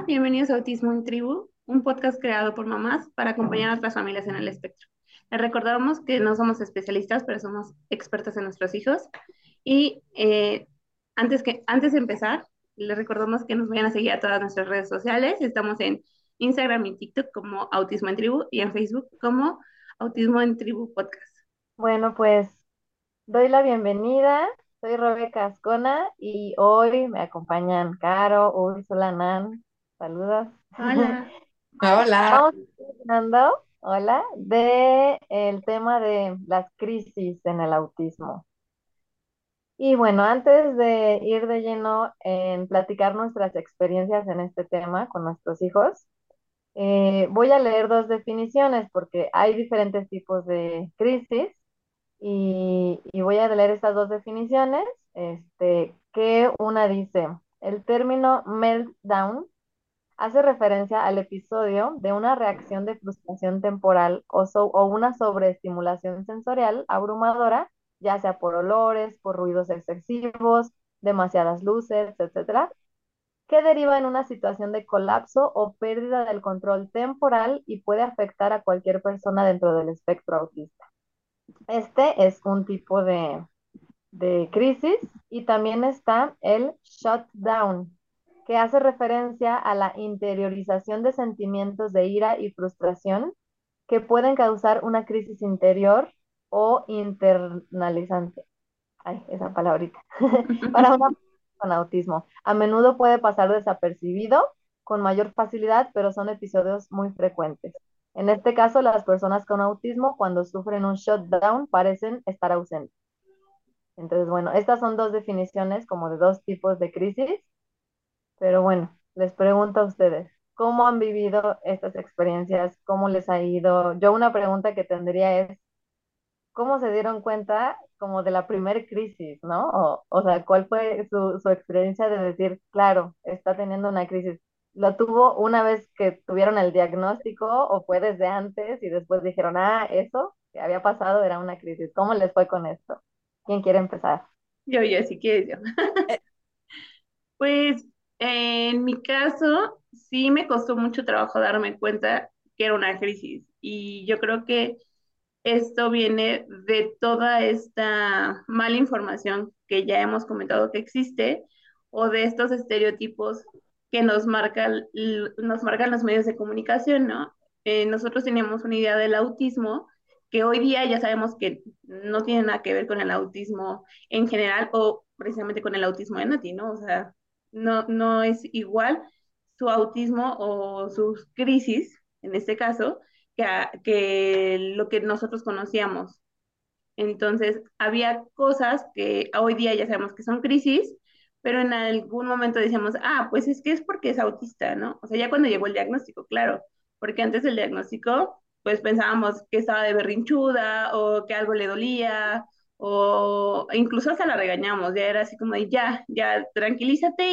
bienvenidos a Autismo en Tribu, un podcast creado por mamás para acompañar a otras familias en el espectro. Les recordamos que no somos especialistas, pero somos expertos en nuestros hijos. Y antes de empezar, les recordamos que nos vayan a seguir a todas nuestras redes sociales. Estamos en Instagram y TikTok como Autismo en Tribu y en Facebook como Autismo en Tribu Podcast. Bueno, pues doy la bienvenida. Soy Rebeca Ascona y hoy me acompañan Caro, Úrsula, Nan. Saludos. Hola. Hola. Vamos hablando, hola, de el tema de las crisis en el autismo. Y bueno, antes de ir de lleno en platicar nuestras experiencias en este tema con nuestros hijos, voy a leer dos definiciones porque hay diferentes tipos de crisis y voy a leer estas dos definiciones, que una dice, el término meltdown hace referencia al episodio de una reacción de frustración temporal o una sobreestimulación sensorial abrumadora, ya sea por olores, por ruidos excesivos, demasiadas luces, etcétera, que deriva en una situación de colapso o pérdida del control temporal y puede afectar a cualquier persona dentro del espectro autista. Este es un tipo de crisis y también está el shutdown, que hace referencia a la interiorización de sentimientos de ira y frustración que pueden causar una crisis interior o internalizante. Ay, esa palabrita. Para una persona con autismo. A menudo puede pasar desapercibido con mayor facilidad, pero son episodios muy frecuentes. En este caso, las personas con autismo, cuando sufren un shutdown, parecen estar ausentes. Entonces, bueno, estas son dos definiciones como de dos tipos de crisis, pero bueno, les pregunto a ustedes, ¿cómo han vivido estas experiencias? ¿Cómo les ha ido? Yo una pregunta que tendría es, ¿cómo se dieron cuenta como de la primer crisis, ¿no? O sea, ¿cuál fue su experiencia de decir, claro, está teniendo una crisis? ¿Lo tuvo una vez que tuvieron el diagnóstico o fue desde antes y después dijeron, ah, eso que había pasado era una crisis? ¿Cómo les fue con esto? ¿Quién quiere empezar? Yo, si quieres yo. Eh, Pues en mi caso, sí me costó mucho trabajo darme cuenta que era una crisis y yo creo que esto viene de toda esta mala información que ya hemos comentado que existe o de estos estereotipos que nos marcan los medios de comunicación, ¿no? Nosotros teníamos una idea del autismo que hoy día ya sabemos que no tiene nada que ver con el autismo en general o precisamente con el autismo de Nati, ¿no? O sea, no es igual su autismo o sus crisis, en este caso, que lo que nosotros conocíamos. Entonces, había cosas que hoy día ya sabemos que son crisis, pero en algún momento decíamos, ah, pues es que es porque es autista, ¿no? O sea, ya cuando llegó el diagnóstico, claro, porque antes del diagnóstico, pues pensábamos que estaba de berrinchuda o que algo le dolía o incluso hasta la regañamos, ya era así como de ya, tranquilízate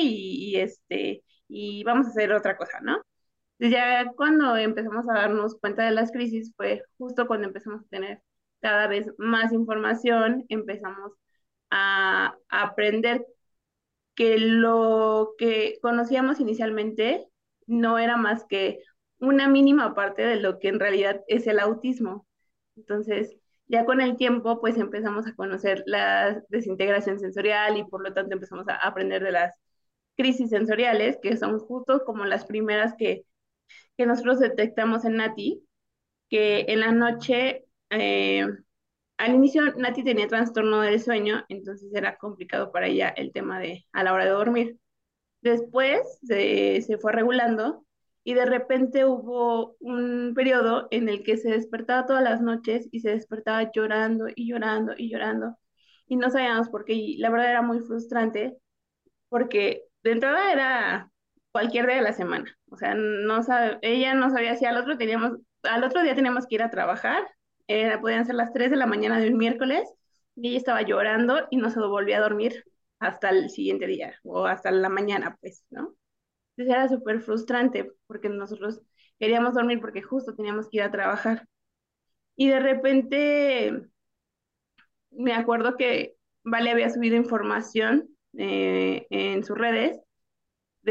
y vamos a hacer otra cosa, ¿no? Ya cuando empezamos a darnos cuenta de las crisis fue justo cuando empezamos a tener cada vez más información, empezamos a aprender que lo que conocíamos inicialmente no era más que una mínima parte de lo que en realidad es el autismo. Entonces, ya con el tiempo, pues empezamos a conocer la desintegración sensorial y por lo tanto empezamos a aprender de las crisis sensoriales, que son justo como las primeras que nosotros detectamos en Nati, que en la noche, al inicio Nati tenía trastorno del sueño, entonces era complicado para ella el tema de a la hora de dormir. Después se fue regulando y de repente hubo un periodo en el que se despertaba todas las noches y se despertaba llorando y llorando y llorando y no sabíamos por qué y la verdad era muy frustrante porque de entrada era cualquier día de la semana. O sea, ella no sabía si al otro día teníamos que ir a trabajar, podían ser las 3 de la mañana de un miércoles, y ella estaba llorando y no se volvía a dormir hasta el siguiente día o hasta la mañana, pues, ¿no? Entonces era súper frustrante porque nosotros queríamos dormir porque justo teníamos que ir a trabajar. Y de repente me acuerdo que Vale había subido información en sus redes de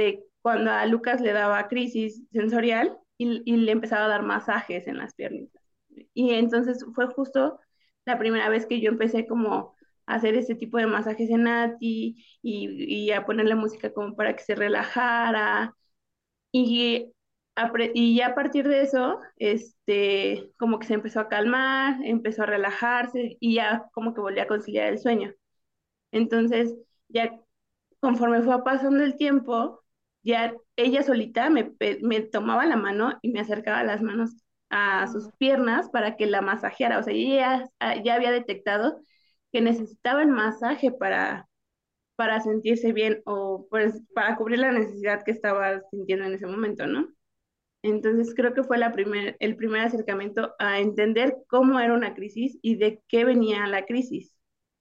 cuando a Lucas le daba crisis sensorial y le empezaba a dar masajes en las piernitas. Y entonces fue justo la primera vez que yo empecé como a hacer ese tipo de masajes en Nati y a ponerle música como para que se relajara. Y, y ya a partir de eso, como que se empezó a calmar, empezó a relajarse y ya como que volvió a conciliar el sueño. Entonces, ya conforme fue pasando el tiempo, ya ella solita me tomaba la mano y me acercaba las manos a sus piernas para que la masajeara. O sea, ella ya había detectado que necesitaba el masaje para sentirse bien o pues para cubrir la necesidad que estaba sintiendo en ese momento, ¿no? Entonces creo que fue el primer acercamiento a entender cómo era una crisis y de qué venía la crisis.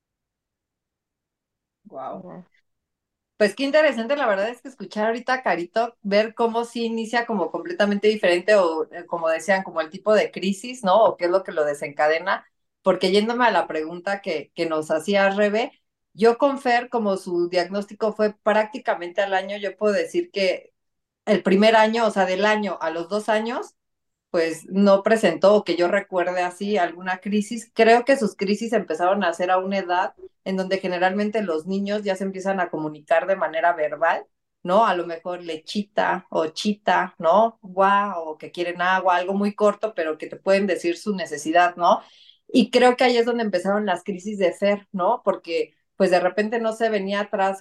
Wow. Pues qué interesante, la verdad es que escuchar ahorita a Carito, ver cómo sí inicia como completamente diferente o como decían, como el tipo de crisis, ¿no? O qué es lo que lo desencadena, porque yéndome a la pregunta que nos hacía Rebe, yo con Fer, como su diagnóstico fue prácticamente al año, yo puedo decir que el primer año, o sea, del año a los 2 años, pues no presentó, o que yo recuerde así, alguna crisis. Creo que sus crisis empezaron a hacer a una edad en donde generalmente los niños ya se empiezan a comunicar de manera verbal, ¿no? A lo mejor lechita o chita, ¿no? Guau, o que quieren agua, algo muy corto, pero que te pueden decir su necesidad, ¿no? Y creo que ahí es donde empezaron las crisis de Fer, ¿no? Porque pues de repente no se venía atrás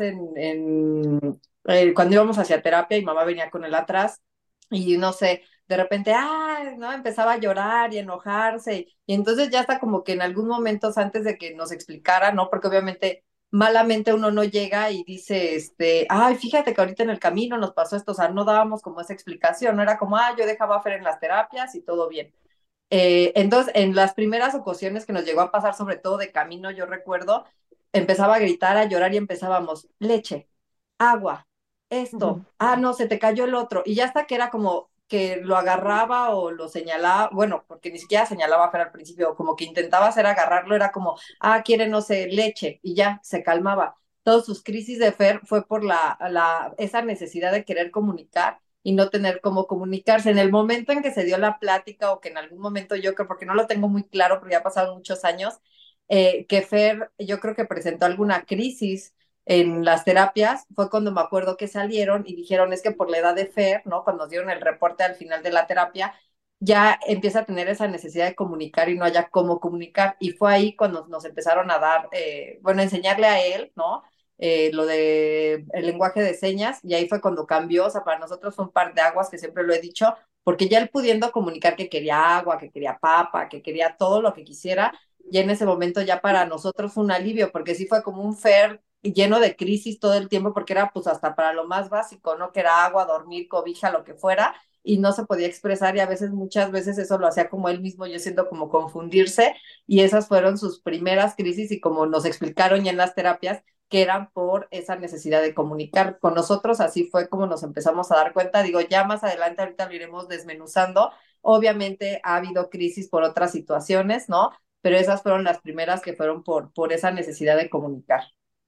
cuando íbamos hacia terapia y mamá venía con él atrás y no sé, de repente, ¿no? Empezaba a llorar y enojarse, y entonces ya hasta como que en algún momento antes de que nos explicara, ¿no? Porque obviamente malamente uno no llega y dice, ay, fíjate que ahorita en el camino nos pasó esto, o sea, no dábamos como esa explicación, no era como, yo dejaba a Fer en las terapias y todo bien. Entonces, en las primeras ocasiones que nos llegó a pasar, sobre todo de camino, yo recuerdo, empezaba a gritar, a llorar y empezábamos, leche, agua, esto, no, se te cayó el otro. Y ya hasta que era como que lo agarraba o lo señalaba, bueno, porque ni siquiera señalaba a Fer al principio, como que intentaba hacer agarrarlo, era como, quiere, no sé, leche, y ya se calmaba. Todas sus crisis de Fer fue por esa necesidad de querer comunicar y no tener cómo comunicarse. En el momento en que se dio la plática o que en algún momento yo creo, porque no lo tengo muy claro, porque ya ha pasado muchos años, que Fer yo creo que presentó alguna crisis en las terapias, fue cuando me acuerdo que salieron y dijeron, es que por la edad de Fer, ¿no? Cuando nos dieron el reporte al final de la terapia, ya empieza a tener esa necesidad de comunicar y no haya cómo comunicar. Y fue ahí cuando nos empezaron a dar, bueno, enseñarle a él, ¿no? Lo de el lenguaje de señas, y ahí fue cuando cambió, o sea, para nosotros fue un par de aguas que siempre lo he dicho, porque ya él pudiendo comunicar que quería agua, que quería papa, que quería todo lo que quisiera, ya en ese momento ya para nosotros fue un alivio, porque sí fue como un Fer lleno de crisis todo el tiempo, porque era pues hasta para lo más básico, ¿no? Que era agua, dormir, cobija, lo que fuera, y no se podía expresar y a veces, muchas veces eso lo hacía como él mismo, yo siento como confundirse, y esas fueron sus primeras crisis y como nos explicaron ya en las terapias, que eran por esa necesidad de comunicar con nosotros, así fue como nos empezamos a dar cuenta, digo, ya más adelante ahorita lo iremos desmenuzando, obviamente ha habido crisis por otras situaciones, ¿no? Pero esas fueron las primeras que fueron por esa necesidad de comunicar.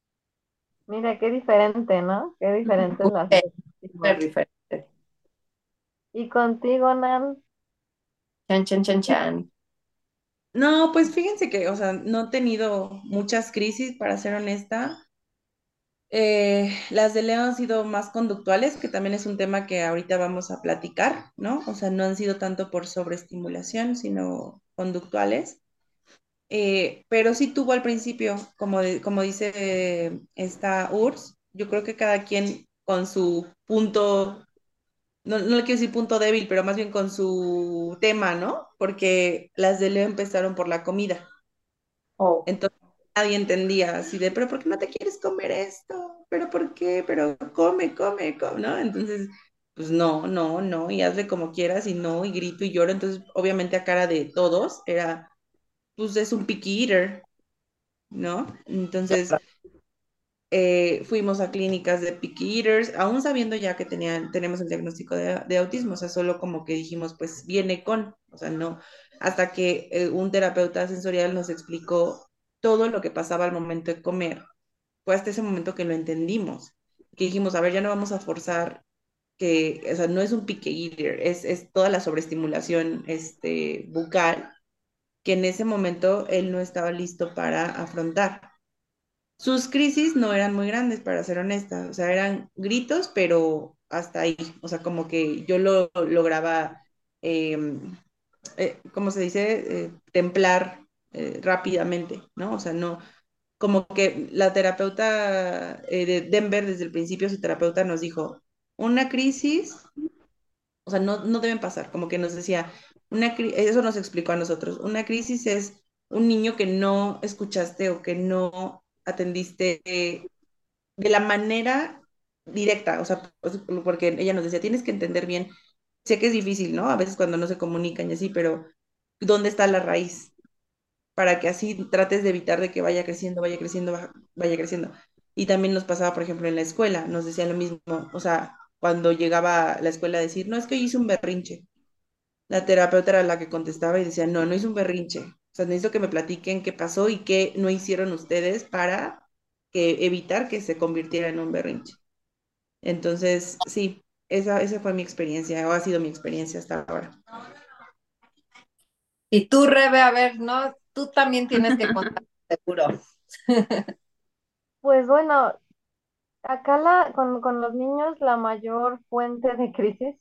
Mira, qué diferente, ¿no? Qué diferentes las Súper vivimos. diferente. Y contigo, Nan. Chan, chan, chan, chan. No, pues fíjense que, o sea, no he tenido muchas crisis, para ser honesta. Las de Leo han sido más conductuales, que también es un tema que ahorita vamos a platicar, ¿no? O sea, no han sido tanto por sobreestimulación, sino conductuales. Pero sí tuvo al principio, como dice esta URSS, yo creo que cada quien con su punto, no le quiero decir punto débil, pero más bien con su tema, ¿no? Porque las de Leo empezaron por la comida. Oh, Entonces nadie entendía así de, pero ¿por qué no te quieres comer esto? ¿Pero por qué? Pero come, come, come, ¿no? Entonces, pues no, no, no, y hazle como quieras y no, y grito y lloro. Entonces, obviamente a cara de todos era, pues es un picky eater, ¿no? Entonces, fuimos a clínicas de picky eaters, aún sabiendo ya que tenemos el diagnóstico de autismo, o sea, solo como que dijimos, pues viene con, o sea, no, hasta que un terapeuta sensorial nos explicó todo lo que pasaba al momento de comer, fue hasta ese momento que lo entendimos, que dijimos, a ver, ya no vamos a forzar que, o sea, no es un pique eater, es toda la sobreestimulación bucal que en ese momento él no estaba listo para afrontar. Sus crisis no eran muy grandes, para ser honesta, o sea, eran gritos, pero hasta ahí, o sea, como que yo lo lograba, eh, ¿cómo se dice? Templar rápidamente, ¿no? O sea, no, como que la terapeuta de Denver, desde el principio, su terapeuta nos dijo, una crisis, o sea, no deben pasar, como que nos decía, eso nos explicó a nosotros, una crisis es un niño que no escuchaste o que no atendiste de la manera directa, o sea, porque ella nos decía, tienes que entender bien, sé que es difícil, ¿no? A veces cuando no se comunican y así, pero ¿dónde está la raíz? Para que así trates de evitar de que vaya creciendo, vaya creciendo, vaya creciendo. Y también nos pasaba, por ejemplo, en la escuela, nos decía lo mismo, o sea, cuando llegaba a la escuela a decir, no, es que yo hice un berrinche. La terapeuta era la que contestaba y decía, no, no hice un berrinche. O sea, necesito que me platiquen qué pasó y qué no hicieron ustedes para evitar que se convirtiera en un berrinche. Entonces, sí, esa fue mi experiencia, o ha sido mi experiencia hasta ahora. Y tú, Rebe, a ver, ¿no? Tú también tienes que contar, seguro. Pues bueno, acá con los niños la mayor fuente de crisis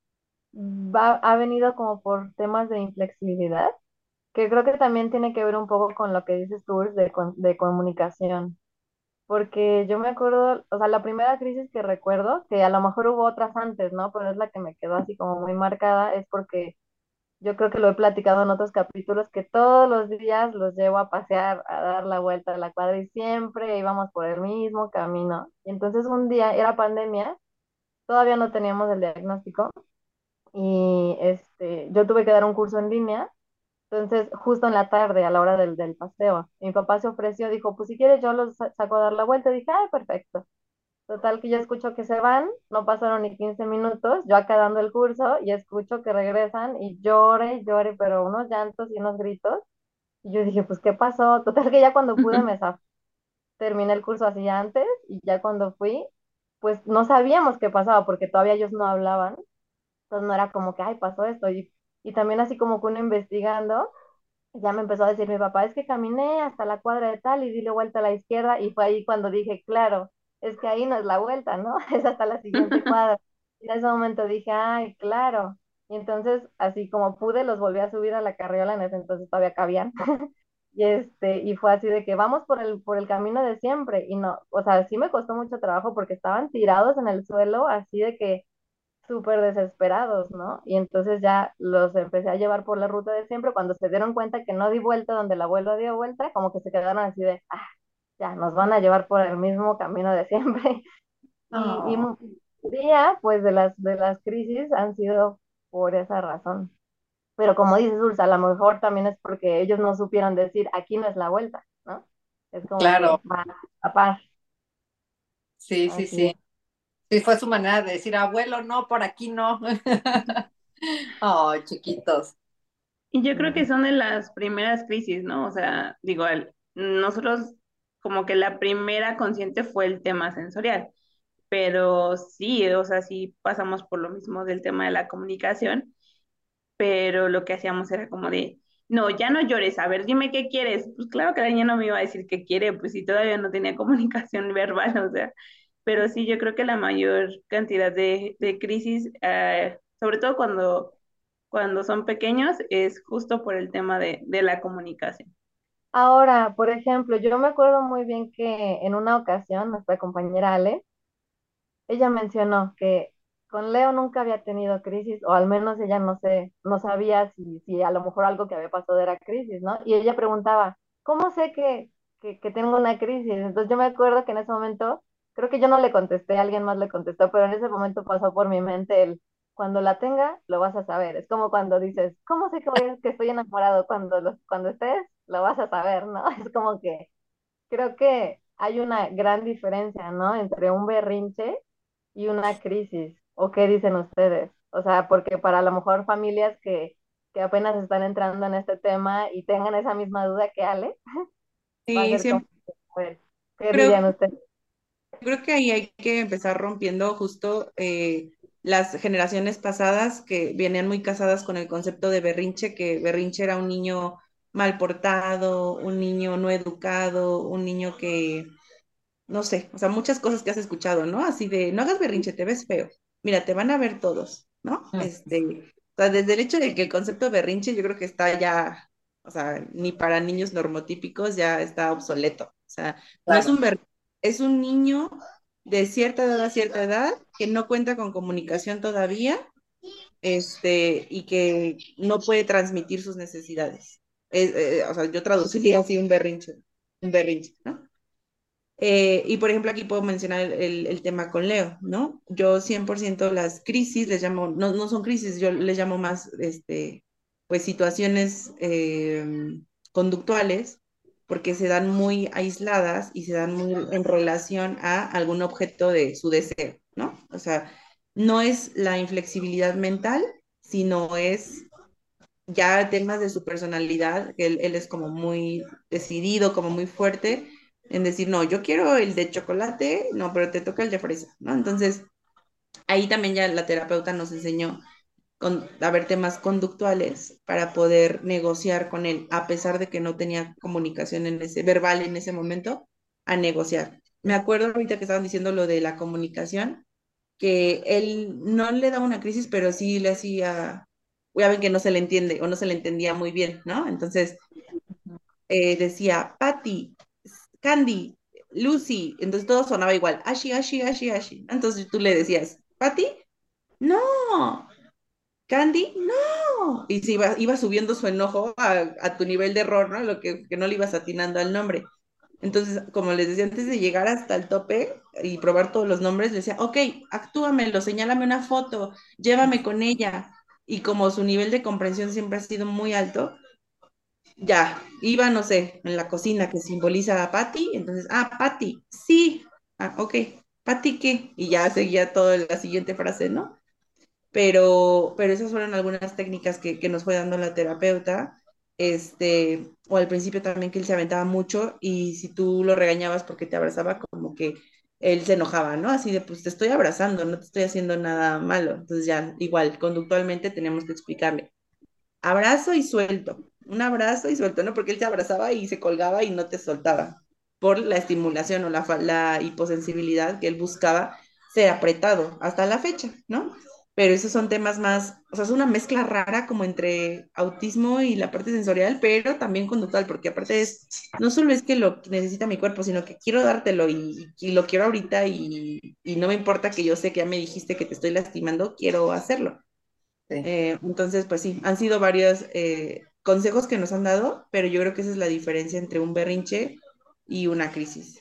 ha venido como por temas de inflexibilidad, que creo que también tiene que ver un poco con lo que dices tú, Urs, de comunicación. Porque yo me acuerdo, o sea, la primera crisis que recuerdo, que a lo mejor hubo otras antes, ¿no? Pero es la que me quedó así como muy marcada, es porque yo creo que lo he platicado en otros capítulos, que todos los días los llevo a pasear, a dar la vuelta a la cuadra y siempre íbamos por el mismo camino. Y entonces un día era pandemia, todavía no teníamos el diagnóstico y yo tuve que dar un curso en línea. Entonces, justo en la tarde, a la hora del paseo, mi papá se ofreció, dijo, pues si quieres yo los saco a dar la vuelta. Dije, ay, perfecto. Total que yo escucho que se van, no pasaron ni 15 minutos, yo acá dando el curso y escucho que regresan y llore, y llore, pero unos llantos y unos gritos. Y yo dije, pues, ¿qué pasó? Total que ya cuando pude terminé el curso así antes y ya cuando fui, pues no sabíamos qué pasaba porque todavía ellos no hablaban. Entonces no era como que, ay, pasó esto. Y también así como que uno investigando, ya me empezó a decir mi papá, es que caminé hasta la cuadra de tal y di la vuelta a la izquierda y fue ahí cuando dije, claro, es que ahí no es la vuelta, ¿no? Es hasta la siguiente cuadra. Y en ese momento dije, ay, claro. Y entonces, así como pude, los volví a subir a la carriola, en ese entonces todavía cabían. Y fue así de que vamos por el camino de siempre. Y no, o sea, sí me costó mucho trabajo porque estaban tirados en el suelo, así de que súper desesperados, ¿no? Y entonces ya los empecé a llevar por la ruta de siempre. Cuando se dieron cuenta que no di vuelta donde el abuelo dio vuelta, como que se quedaron así de, ah, ya, nos van a llevar por el mismo camino de siempre. Y Oh, día, pues, de las crisis han sido por esa razón. Pero como dices, Ursa, a lo mejor también es porque ellos no supieron decir, aquí no es la vuelta, ¿no? Es como claro, que va a par, sí, sí, así es. sí. Sí, fue su manera de decir, abuelo, no, por aquí no. Oh, chiquitos. Y yo creo que Sí. son de las primeras crisis, ¿no? O sea, digo, nosotros como que la primera consciente fue el tema sensorial, pero sí, o sea, sí pasamos por lo mismo del tema de la comunicación, pero lo que hacíamos era como de, no, ya no llores, a ver, dime qué quieres. Pues claro que la niña no me iba a decir qué quiere, pues si todavía no tenía comunicación verbal, o sea, pero sí, yo creo que la mayor cantidad de crisis, sobre todo cuando son pequeños, es justo por el tema de la comunicación. Ahora, por ejemplo, yo me acuerdo muy bien que en una ocasión nuestra compañera Ale, ella mencionó que con Leo nunca había tenido crisis, o al menos ella no sé, no sabía si a lo mejor algo que había pasado era crisis, ¿no? Y ella preguntaba, ¿cómo sé que tengo una crisis? Entonces yo me acuerdo que en ese momento, creo que yo no le contesté, alguien más le contestó, pero en ese momento pasó por mi mente el, cuando la tenga, lo vas a saber. Es como cuando dices, ¿cómo sé que estoy enamorado? Cuando estés, lo vas a saber, ¿no? Es como que creo que hay una gran diferencia, ¿no? Entre un berrinche y una crisis. ¿O qué dicen ustedes? O sea, porque para a lo mejor familias que apenas están entrando en este tema y tengan esa misma duda que Ale, va a Sí, ser como, siempre pues, ¿qué creo dirían ustedes? Creo que ahí hay que empezar rompiendo justo las generaciones pasadas que venían muy casadas con el concepto de berrinche, que berrinche era un niño mal portado, un niño no educado, un niño que, no sé, o sea, muchas cosas que has escuchado, ¿no? Así de, no hagas berrinche, te ves feo. Mira, te van a ver todos, ¿no? O sea, desde el hecho de que el concepto de berrinche yo creo que está ya, o sea, ni para niños normotípicos ya está obsoleto. O sea, no es Claro. un berrinche, es un niño de cierta edad a cierta edad que no cuenta con comunicación todavía, y que no puede transmitir sus necesidades. O sea, yo traduciría así un berrinche, ¿no? Y por ejemplo, aquí puedo mencionar el tema con Leo, ¿no? Yo 100% las crisis les llamo, no, no son crisis, yo les llamo más, pues situaciones conductuales, porque se dan muy aisladas y se dan muy en relación a algún objeto de su deseo, ¿no? O sea, no es la inflexibilidad mental, sino es ya temas de su personalidad, que él es como muy decidido, como muy fuerte en decir, no, yo quiero el de chocolate, no, pero te toca el de fresa, ¿no? Entonces, ahí también ya la terapeuta nos enseñó a ver temas conductuales para poder negociar con él, a pesar de que no tenía comunicación verbal en ese momento, a negociar. Me acuerdo ahorita que estaban diciendo lo de la comunicación, que él no le daba una crisis, pero sí le hacía, ya ven que no se le entiende o no se le entendía muy bien, ¿no? Entonces decía, Patty, Candy, Lucy, entonces todo sonaba igual, Ashi, Ashi, Ashi, Ashi. Entonces tú le decías, Patty, no, Candy, no. Y se iba subiendo su enojo a tu nivel de error, ¿no? Lo que no le ibas atinando al nombre. Entonces, como les decía, antes de llegar hasta el tope y probar todos los nombres, le decía, ok, actúamelo, señálame una foto, llévame con ella. Y como su nivel de comprensión siempre ha sido muy alto, ya, iba, no sé, en la cocina que simboliza a Patty, entonces, Patty, sí, ok, ¿Patty qué? Y ya seguía toda la siguiente frase, ¿no? Pero esas fueron algunas técnicas que nos fue dando la terapeuta, o al principio también que él se aventaba mucho y si tú lo regañabas porque te abrazaba, como que él se enojaba, ¿no? Así de, pues te estoy abrazando, no te estoy haciendo nada malo. Entonces ya, igual, conductualmente tenemos que explicarle, abrazo y suelto, un abrazo y suelto, ¿no? Porque él te abrazaba y se colgaba y no te soltaba por la estimulación o la hiposensibilidad que él buscaba ser apretado hasta la fecha, ¿no? Pero esos son temas más, o sea, es una mezcla rara como entre autismo y la parte sensorial, pero también conductual, porque aparte es, no solo es que lo necesita mi cuerpo, sino que quiero dártelo y lo quiero ahorita y no me importa que yo sé que ya me dijiste que te estoy lastimando, quiero hacerlo. Sí. Entonces, pues sí, han sido varios consejos que nos han dado, pero yo creo que esa es la diferencia entre un berrinche y una crisis.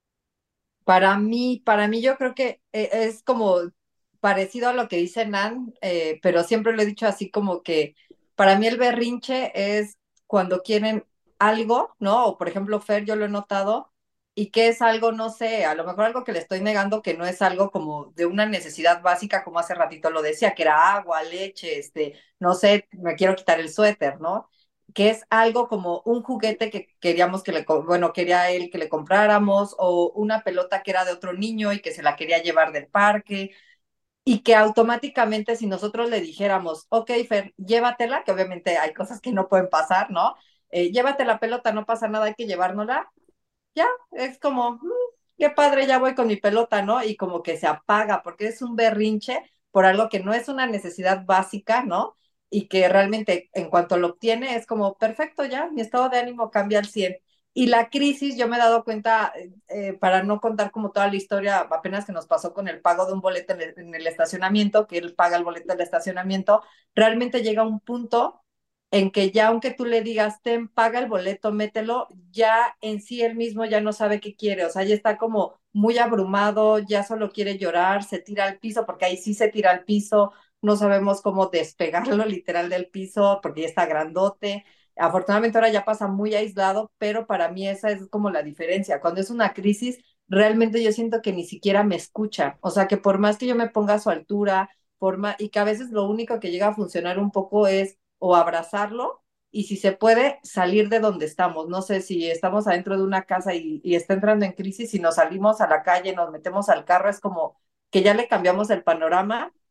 Para mí yo creo que es como parecido a lo que dice Nan, pero siempre lo he dicho así como que para mí el berrinche es cuando quieren algo, ¿no? O por ejemplo, Fer, yo lo he notado, y que es algo, no sé, a lo mejor algo que le estoy negando que no es algo como de una necesidad básica, como hace ratito lo decía, que era agua, leche, no sé, me quiero quitar el suéter, ¿no? Que es algo como un juguete que queríamos bueno, quería él que le compráramos, o una pelota que era de otro niño y que se la quería llevar del parque, y que automáticamente si nosotros le dijéramos, ok, Fer, llévatela, que obviamente hay cosas que no pueden pasar, ¿no? Llévate la pelota, no pasa nada, hay que llevárnosla, ya, es como, qué padre, ya voy con mi pelota, ¿no? Y como que se apaga, porque es un berrinche por algo que no es una necesidad básica, ¿no? Y que realmente en cuanto lo obtiene es como, perfecto, ya, mi estado de ánimo cambia al 100. Y la crisis, yo me he dado cuenta, para no contar como toda la historia, apenas que nos pasó con el pago de un boleto en el estacionamiento, que él paga el boleto del estacionamiento, realmente llega un punto en que ya aunque tú le digas, ten, paga el boleto, mételo, ya en sí él mismo ya no sabe qué quiere, o sea, ya está como muy abrumado, ya solo quiere llorar, se tira al piso, porque ahí sí se tira al piso, no sabemos cómo despegarlo literal del piso, porque ya está grandote. Afortunadamente ahora ya pasa muy aislado, pero para mí esa es como la diferencia. Cuando es una crisis, realmente yo siento que ni siquiera me escucha, o sea, que por más que yo me ponga a su altura, y que a veces lo único que llega a funcionar un poco es o abrazarlo y si se puede salir de donde estamos. No sé si estamos adentro de una casa y está entrando en crisis y nos salimos a la calle, nos metemos al carro, es como que ya le cambiamos el panorama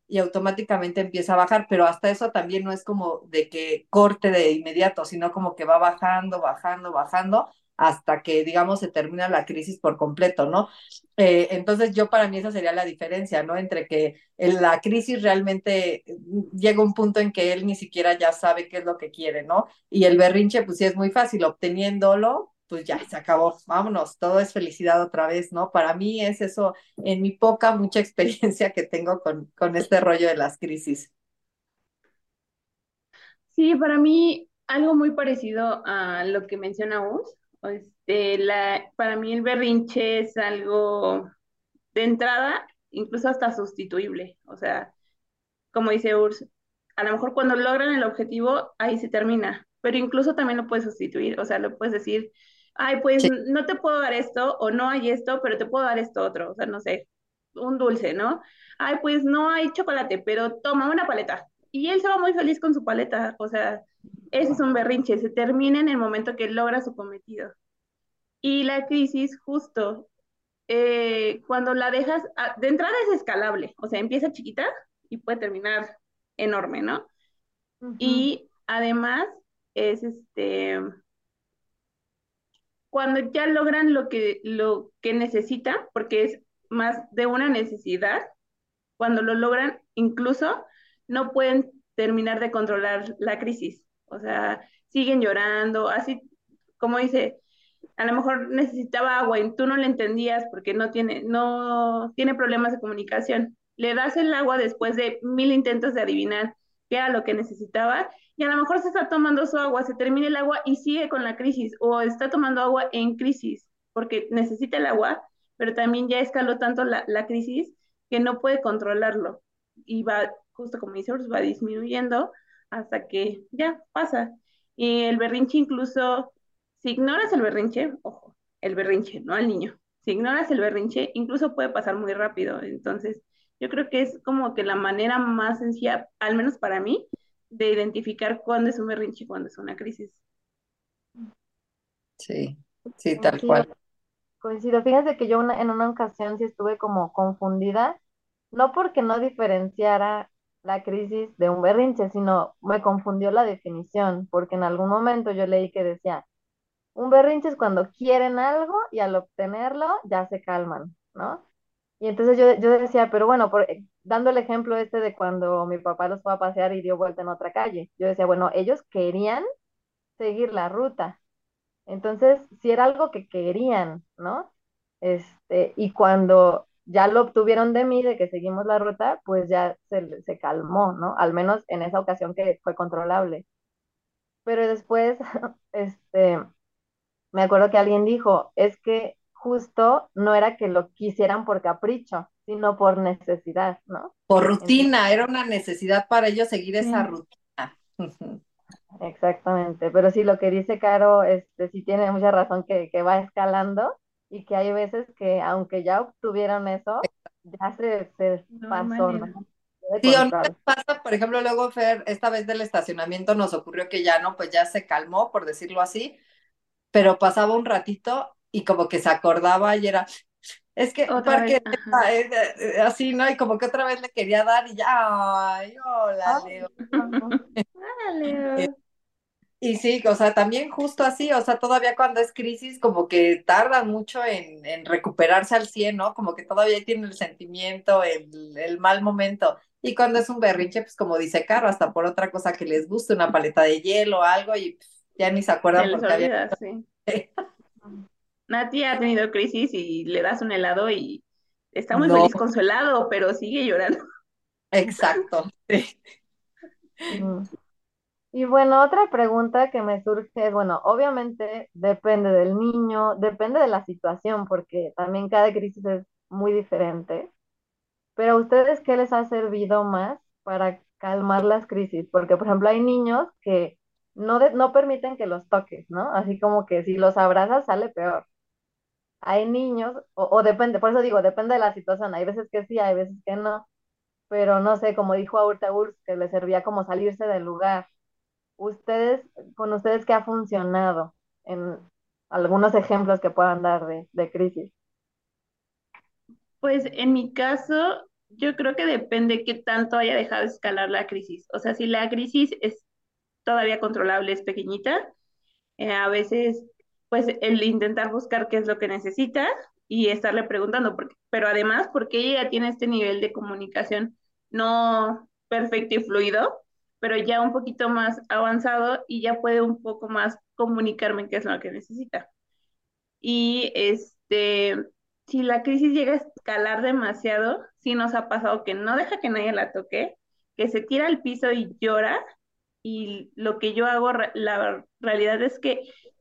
y automáticamente empieza a bajar, pero hasta eso también no es como de que corte de inmediato, sino como que va bajando, bajando, bajando, hasta que, digamos, se termina la crisis por completo, ¿no? Entonces yo para mí esa sería la diferencia, ¿no? Entre que en la crisis realmente llega un punto en que él ni siquiera ya sabe qué es lo que quiere, ¿no? Y el berrinche, pues sí es muy fácil, obteniéndolo, pues ya se acabó, vámonos, todo es felicidad otra vez, ¿no? Para mí es eso, en mi poca, mucha experiencia que tengo con este rollo de las crisis. Sí, para mí algo muy parecido a lo que menciona Us. Para mí el berrinche es algo de entrada, incluso hasta sustituible. O sea, como dice Urs, a lo mejor cuando logran el objetivo, ahí se termina, pero incluso también lo puedes sustituir, o sea, lo puedes decir, ay, pues Sí, no te puedo dar esto o no hay esto, pero te puedo dar esto otro, o sea, no sé, un dulce, ¿no? Ay, pues no hay chocolate, pero toma una paleta. Y él se va muy feliz con su paleta, o sea, ese es un berrinche, se termina en el momento que logra su cometido. Y la crisis, justo, cuando la dejas, de entrada es escalable, o sea, empieza chiquita y puede terminar enorme, ¿no? Ujú, Y además es cuando ya logran lo que necesitan, porque es más de una necesidad, cuando lo logran, incluso no pueden terminar de controlar la crisis. O sea, siguen llorando, así como dice, a lo mejor necesitaba agua y tú no le entendías porque no tiene problemas de comunicación. Le das el agua después de 1000 intentos de adivinar qué era lo que necesitaba y a lo mejor se está tomando su agua, se termina el agua y sigue con la crisis o está tomando agua en crisis porque necesita el agua, pero también ya escaló tanto la crisis que no puede controlarlo y va, justo como dice Urs, va disminuyendo hasta que ya pasa. Y el berrinche incluso si ignoras el berrinche, ojo, el berrinche, no al niño. Si ignoras el berrinche, incluso puede pasar muy rápido. Entonces, yo creo que es como que la manera más sencilla, al menos para mí, de identificar cuándo es un berrinche y cuándo es una crisis. sí, sí, tal coincido, cual. coincido. Fíjense que yo en una ocasión sí estuve como confundida, no porque no diferenciara la crisis de un berrinche, sino me confundió la definición, porque en algún momento yo leí que decía, un berrinche es cuando quieren algo y al obtenerlo ya se calman, ¿no? Y entonces yo decía, pero bueno, dando el ejemplo este de cuando mi papá los fue a pasear y dio vuelta en otra calle, yo decía, bueno, ellos querían seguir la ruta. Entonces, si era algo que querían, ¿no? Y cuando ya lo obtuvieron de mí, de que seguimos la ruta, pues ya se calmó, ¿no? Al menos en esa ocasión que fue controlable. Pero después, este, me acuerdo que alguien dijo, es que justo no era que lo quisieran por capricho, sino por necesidad, ¿no? Por Entonces, rutina, era una necesidad para ellos seguir esa Sí. rutina. exactamente. Pero sí, lo que dice Caro, sí tiene mucha razón que va escalando y que hay veces que aunque ya obtuvieron eso, ya se No hay pasó, ¿no? manera. De Sí, o no les control. pasa, por ejemplo, luego Fer, esta vez del estacionamiento nos ocurrió que ya no, pues ya se calmó, por decirlo así, pero pasaba un ratito y como que se acordaba y era, es que Otra vez, parque ajá. así, ¿no? Y como que otra vez le quería dar y ya, ay, hola, Ay, Leo. no. Eh, Dale. y sí, o sea, también justo así, o sea, todavía cuando es crisis, como que tardan mucho en recuperarse al 100, ¿no? Como que todavía tienen el sentimiento, el mal momento. Y cuando es un berrinche, pues como dice Caro, hasta por otra cosa que les guste, una paleta de hielo o algo, y pff, ya ni se Se acuerdan les porque había. olvida, sí. Nati ha tenido crisis y le das un helado y está muy No, feliz con su helado, pero sigue llorando. exacto. Sí. Mm. Y bueno, otra pregunta que me surge es, bueno, obviamente depende del niño, depende de la situación, porque también cada crisis es muy diferente. Pero a ustedes, ¿qué les ha servido más para calmar las crisis? Porque, por ejemplo, hay niños que no permiten que los toques, ¿no? Así como que si los abrazas sale peor. Hay niños, o depende, por eso digo, depende de la situación. Hay veces que sí, hay veces que no. Pero no sé, como dijo ahorita Urs, que les servía como salirse del lugar. Ustedes, con ustedes, ¿qué ha funcionado en algunos ejemplos que puedan dar de crisis? Pues en mi caso, yo creo que depende qué tanto haya dejado de escalar la crisis. O sea, si la crisis es todavía controlable, es pequeñita, a veces, pues el intentar buscar qué es lo que necesita y estarle preguntando, pero además porque ella ya tiene este nivel de comunicación no perfecto y fluido, pero ya un poquito más avanzado y ya puede un poco más comunicarme qué es lo que necesita. Y si la crisis llega a escalar demasiado, sí nos ha pasado que no deja que nadie la toque, que se tira al piso y llora. Y lo que yo hago, la realidad es que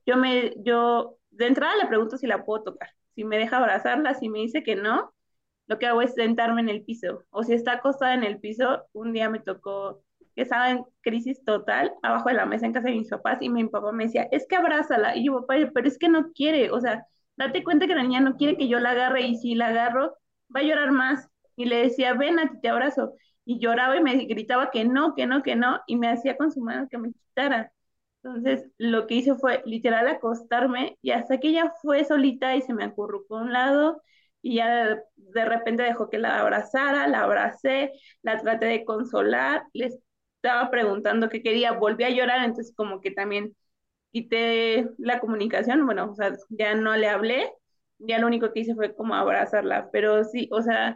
de entrada le pregunto si la puedo tocar. Si me deja abrazarla, si me dice que no, lo que hago es sentarme en el piso. O si está acostada en el piso, un día me tocó que estaba en crisis total abajo de la mesa en casa de mis papás y mi papá me decía, es que abrázala. Y yo, papá, pero es que no quiere. O sea, date cuenta que la niña no quiere que yo la agarre y si la agarro, va a llorar más. Y le decía, ven, a ti te abrazo. Y lloraba y me gritaba que no, que no, que no. Y me hacía con su mano que me quitara. Entonces, lo que hice fue literal acostarme y hasta que ella fue solita y se me acurrucó a un lado y ya de repente dejó que la abrazara, la abracé, la traté de consolar, le estaba preguntando qué quería, volví a llorar, entonces como que también quité la comunicación, bueno, o sea, ya no le hablé, ya lo único que hice fue como abrazarla, pero sí, o sea,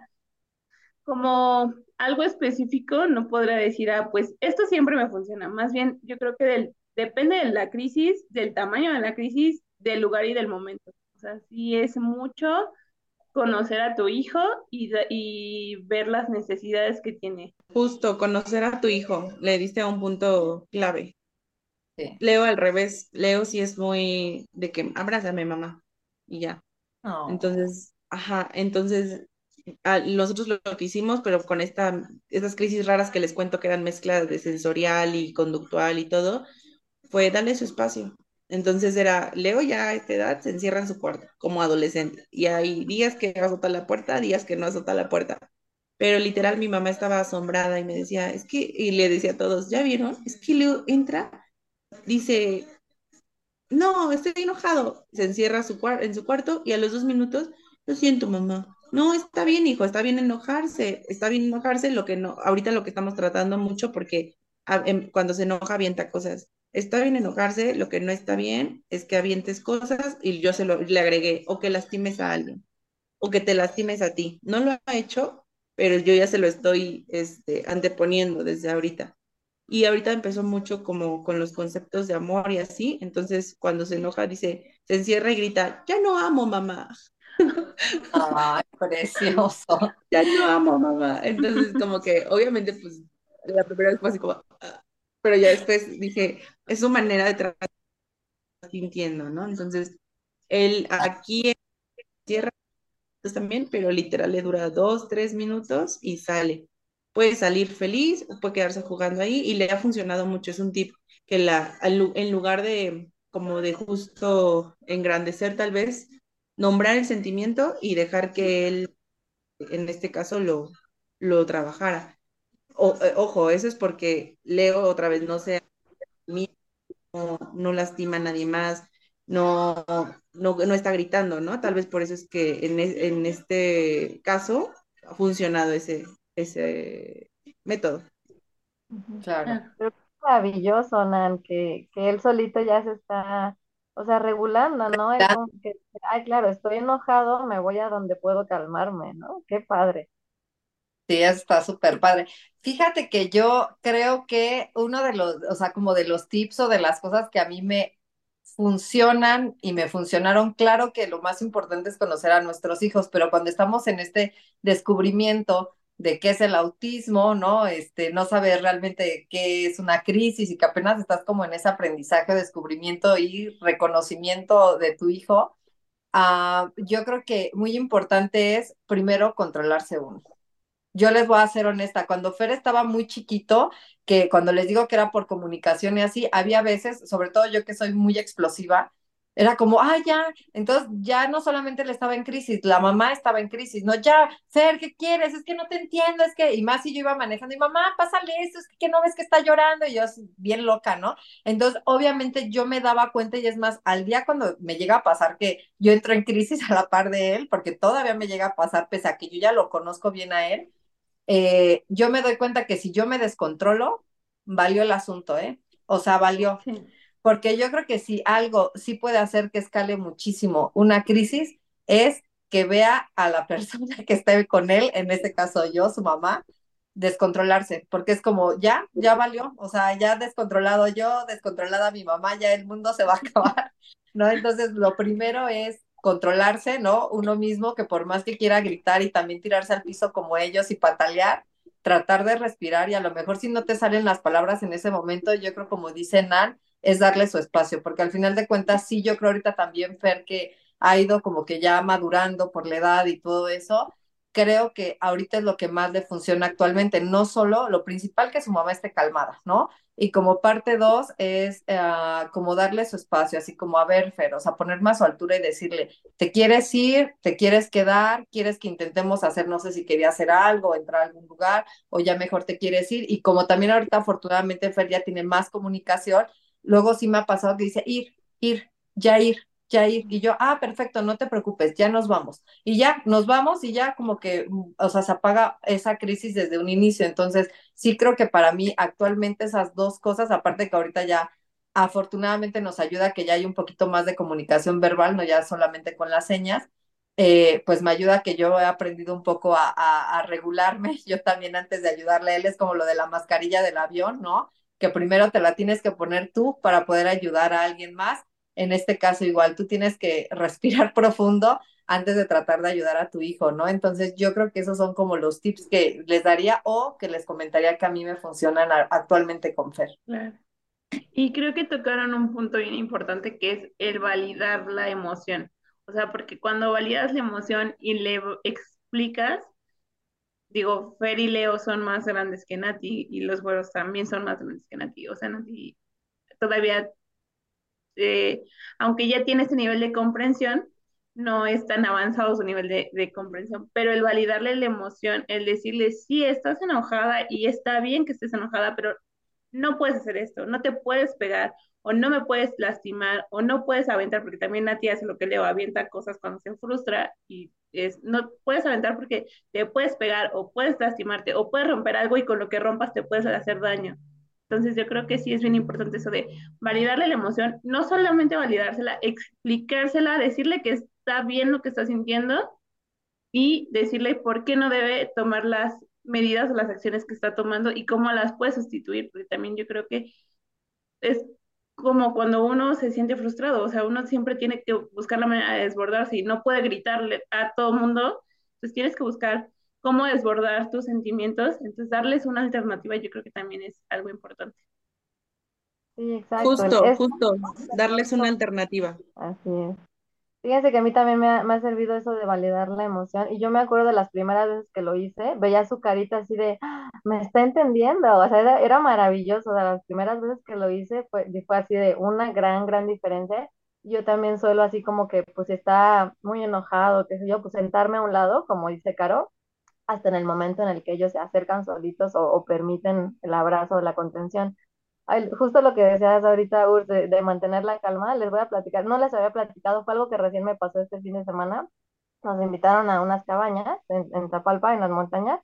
como algo específico, no podría decir, ah, pues esto siempre me funciona. Más bien, yo creo que depende de la crisis, del tamaño de la crisis, del lugar y del momento. O sea, sí es mucho conocer a tu hijo y ver las necesidades que tiene. Justo, conocer a tu hijo, le diste a un punto clave. Sí. Leo al revés, Leo sí es muy de que abrázame mamá y ya. No. Entonces, ajá, entonces nosotros lo que hicimos, pero con estas crisis raras que les cuento que eran mezclas de sensorial y conductual y todo, fue darle su espacio. Entonces era, Leo ya a esta edad se encierra en su cuarto como adolescente y hay días que azota la puerta, días que no azota la puerta. Pero literal mi mamá estaba asombrada y me decía, es que, y le decía a todos, ¿ya vieron? Es que Leo entra, dice, no, estoy enojado. Se encierra en su cuarto y a los 2 minutos, lo siento, mamá. No, está bien, hijo, está bien enojarse, lo que no, ahorita lo que estamos tratando mucho porque cuando se enoja avienta cosas. Está bien enojarse, lo que no está bien es que avientes cosas y le agregué, o que lastimes a alguien, o que te lastimes a ti. No lo ha hecho, pero yo ya se lo estoy anteponiendo desde ahorita. Y ahorita empezó mucho como con los conceptos de amor y así, entonces cuando se enoja dice, se encierra y grita, ya no amo mamá, Ay, precioso. ya no amo mamá. Entonces como que obviamente pues la primera vez fue así como, "Ah", pero ya después dije, es su manera de tratar sintiendo, ¿no? Entonces él aquí encierra pues, también, pero literal le dura 2, 3 minutos y sale. Puede salir feliz o puede quedarse jugando ahí y le ha funcionado mucho. Es un tip que en lugar de como de justo engrandecer tal vez, nombrar el sentimiento y dejar que él, en este caso, lo trabajara. Ojo, eso es porque Leo otra vez no se no lastima a nadie más, no está gritando, ¿no? Tal vez por eso es que en este caso ha funcionado ese método. Ujú. Claro. Ah, Pero qué maravilloso, Nan, que él solito ya se está, o sea, regulando, ¿no? Él como que, ay, claro, estoy enojado, me voy a donde puedo calmarme, ¿no? Qué padre. Sí, eso está súper padre. Fíjate que yo creo que uno de los, o sea, como de los tips o de las cosas que a mí me funcionan y me funcionaron, claro que lo más importante es conocer a nuestros hijos, pero cuando estamos en este descubrimiento de qué es el autismo, ¿no? No saber realmente qué es una crisis y que apenas estás como en ese aprendizaje, descubrimiento y reconocimiento de tu hijo, yo creo que muy importante es primero controlarse uno. Yo les voy a ser honesta, cuando Fer estaba muy chiquito, que cuando les digo que era por comunicación y así, había veces, sobre todo yo que soy muy explosiva, era como, ah, ya, entonces ya no solamente él estaba en crisis, la mamá estaba en crisis, no, ya, Fer, ¿qué quieres? Es que no te entiendo, es que, y más si yo iba manejando, y mamá, pásale esto, es que no ves que está llorando, y yo así, bien loca, ¿no? Entonces, obviamente yo me daba cuenta, y es más, al día cuando me llega a pasar que yo entro en crisis a la par de él, porque todavía me llega a pasar, pese a que yo ya lo conozco bien a él, yo me doy cuenta que si yo me descontrolo, valió el asunto, ¿eh? O sea, valió. Sí. Porque yo creo que si algo sí puede hacer que escale muchísimo una crisis es que vea a la persona que esté con él, en este caso yo, su mamá, descontrolarse, porque es como, ya valió, o sea, ya descontrolado yo, descontrolada mi mamá, ya el mundo se va a acabar, ¿no? Entonces, lo primero es controlarse, ¿no? Uno mismo, que por más que quiera gritar y también tirarse al piso como ellos y patalear, tratar de respirar y a lo mejor si no te salen las palabras en ese momento, yo creo como dice Nan, es darle su espacio, porque al final de cuentas sí, yo creo ahorita también Fer que ha ido como que ya madurando por la edad y todo eso, creo que ahorita es lo que más le funciona actualmente, no solo lo principal que su mamá esté calmada, ¿no? Y como parte dos es como darle su espacio, así como a ver, Fer, o sea, ponerme a su altura y decirle, ¿te quieres ir? ¿Te quieres quedar? ¿Quieres que intentemos hacer, no sé si quería hacer algo, entrar a algún lugar o ya mejor te quieres ir? Y como también ahorita afortunadamente Fer ya tiene más comunicación, luego sí me ha pasado que dice, ir, ya ir, ya ir. Y yo, perfecto, no te preocupes, ya nos vamos. Y ya, nos vamos y ya como que, o sea, se apaga esa crisis desde un inicio. Entonces, sí creo que para mí actualmente esas dos cosas, aparte que ahorita ya afortunadamente nos ayuda que ya hay un poquito más de comunicación verbal, no ya solamente con las señas, pues me ayuda que yo he aprendido un poco a regularme. Yo también antes de ayudarle a él es como lo de la mascarilla del avión, ¿no? Que primero te la tienes que poner tú para poder ayudar a alguien más. En este caso igual, tú tienes que respirar profundo antes de tratar de ayudar a tu hijo, ¿no? Entonces yo creo que esos son como los tips que les daría o que les comentaría que a mí me funcionan actualmente con Fer. Claro. Y creo que tocaron un punto bien importante que es el validar la emoción. O sea, porque cuando validas la emoción y le explicas, digo, Fer y Leo son más grandes que Nati y los güeros también son más grandes que Nati. O sea, Nati todavía, eh, aunque ya tiene ese nivel de comprensión, no es tan avanzado su nivel de comprensión, pero el validarle la emoción, el decirle, sí, estás enojada y está bien que estés enojada, pero no puedes hacer esto, no te puedes pegar, o no me puedes lastimar, o no puedes aventar, porque también Nati hace lo que Leo, avienta cosas cuando se frustra y no puedes aventar porque te puedes pegar, o puedes lastimarte, o puedes romper algo y con lo que rompas te puedes hacer daño. Entonces yo creo que sí es bien importante eso de validarle la emoción, no solamente validársela, explicársela, decirle que está bien lo que está sintiendo y decirle por qué no debe tomar las medidas o las acciones que está tomando y cómo las puede sustituir, porque también yo creo que es como cuando uno se siente frustrado, o sea, uno siempre tiene que buscar la manera de desbordarse y no puede gritarle a todo mundo, entonces tienes que buscar cómo desbordar tus sentimientos, entonces darles una alternativa yo creo que también es algo importante. Sí, exacto. Justo, darles una alternativa. Así es. Fíjense que a mí también me ha servido eso de validar la emoción y yo me acuerdo de las primeras veces que lo hice, veía su carita así de, me está entendiendo, o sea, era maravilloso, de las primeras veces que lo hice fue así de una gran diferencia. Yo también suelo así como que pues si está muy enojado, qué sé yo, pues sentarme a un lado, como dice Caro, hasta en el momento en el que ellos se acercan solitos o permiten el abrazo o la contención. Ay, justo lo que decías ahorita, Urs, de mantener la calma, les voy a platicar. No les había platicado, fue algo que recién me pasó este fin de semana. Nos invitaron a unas cabañas en Tapalpa, en las montañas,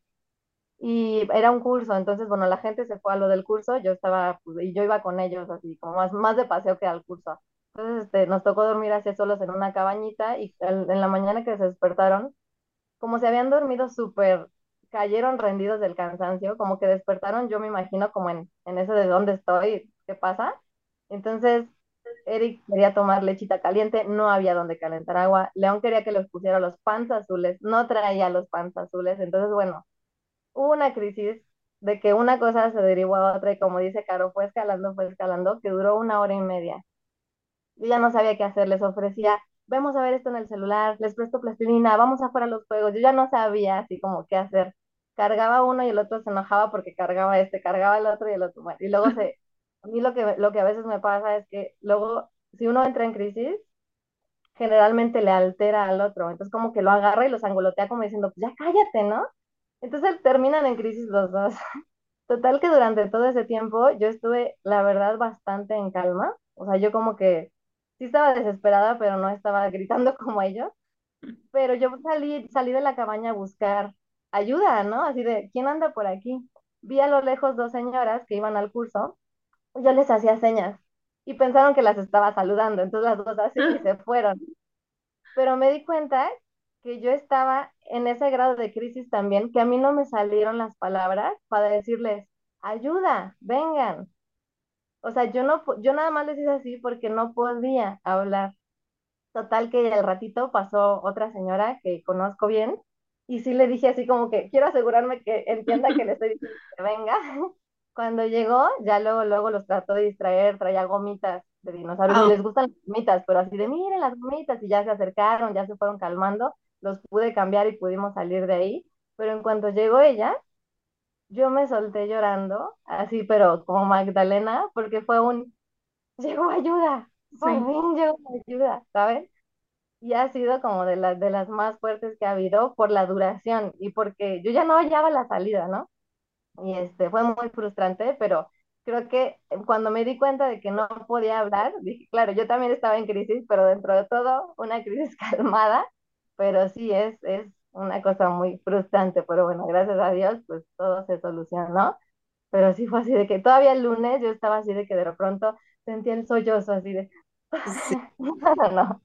y era un curso. Entonces, bueno, la gente se fue a lo del curso, yo estaba, pues, y yo iba con ellos, así, como más de paseo que al curso. Entonces, nos tocó dormir así solos en una cabañita, y en la mañana que se despertaron, como se habían dormido súper, cayeron rendidos del cansancio, como que despertaron, yo me imagino como en eso de dónde estoy, qué pasa. Entonces, Eric quería tomar lechita caliente, no había donde calentar agua. León quería que les pusiera los pants azules, no traía los pants azules. Entonces, bueno, hubo una crisis de que una cosa se derivó a otra y como dice Caro, fue escalando, que duró 1 hora y media. Yo ya no sabía qué hacer, les ofrecía, vamos a ver esto en el celular, les presto plastilina, vamos afuera a los juegos. Yo ya no sabía así como qué hacer. Cargaba uno y el otro se enojaba porque cargaba este, cargaba el otro y el otro. Bueno, y luego a mí lo que a veces me pasa es que luego, si uno entra en crisis, generalmente le altera al otro. Entonces como que lo agarra y los angolotea como diciendo, pues ya cállate, ¿no? Entonces terminan en crisis los dos. Total que durante todo ese tiempo yo estuve, la verdad, bastante en calma. O sea, yo como que sí estaba desesperada, pero no estaba gritando como ellos. Pero yo salí de la cabaña a buscar ayuda, ¿no? Así de, ¿quién anda por aquí? Vi a lo lejos dos señoras que iban al curso, yo les hacía señas y pensaron que las estaba saludando, entonces las dos así y se fueron. Pero me di cuenta que yo estaba en ese grado de crisis también, que a mí no me salieron las palabras para decirles, ayuda, vengan. O sea, yo no, yo nada más les hice así porque no podía hablar. Total que al ratito pasó otra señora que conozco bien y sí le dije así como que quiero asegurarme que entienda que le estoy diciendo que venga. Cuando llegó, ya luego los trató de distraer, traía gomitas de dinosaurio, ni Ah, les gustan las gomitas, pero así de miren las gomitas y ya se acercaron, ya se fueron calmando, los pude cambiar y pudimos salir de ahí, pero en cuanto llegó ella, yo me solté llorando, así, pero como Magdalena, porque fue un, llegó ayuda, por Sí. fin llegó ayuda, ¿sabes? Y ha sido como de las más fuertes que ha habido por la duración y porque yo ya no hallaba la salida, ¿no? Y fue muy frustrante, pero creo que cuando me di cuenta de que no podía hablar, dije, claro, yo también estaba en crisis, pero dentro de todo, una crisis calmada, pero sí es una cosa muy frustrante, pero bueno, gracias a Dios, pues todo se solucionó, pero sí fue así de que todavía el lunes yo estaba así de que de pronto sentía el sollozo así de, sí. no, no,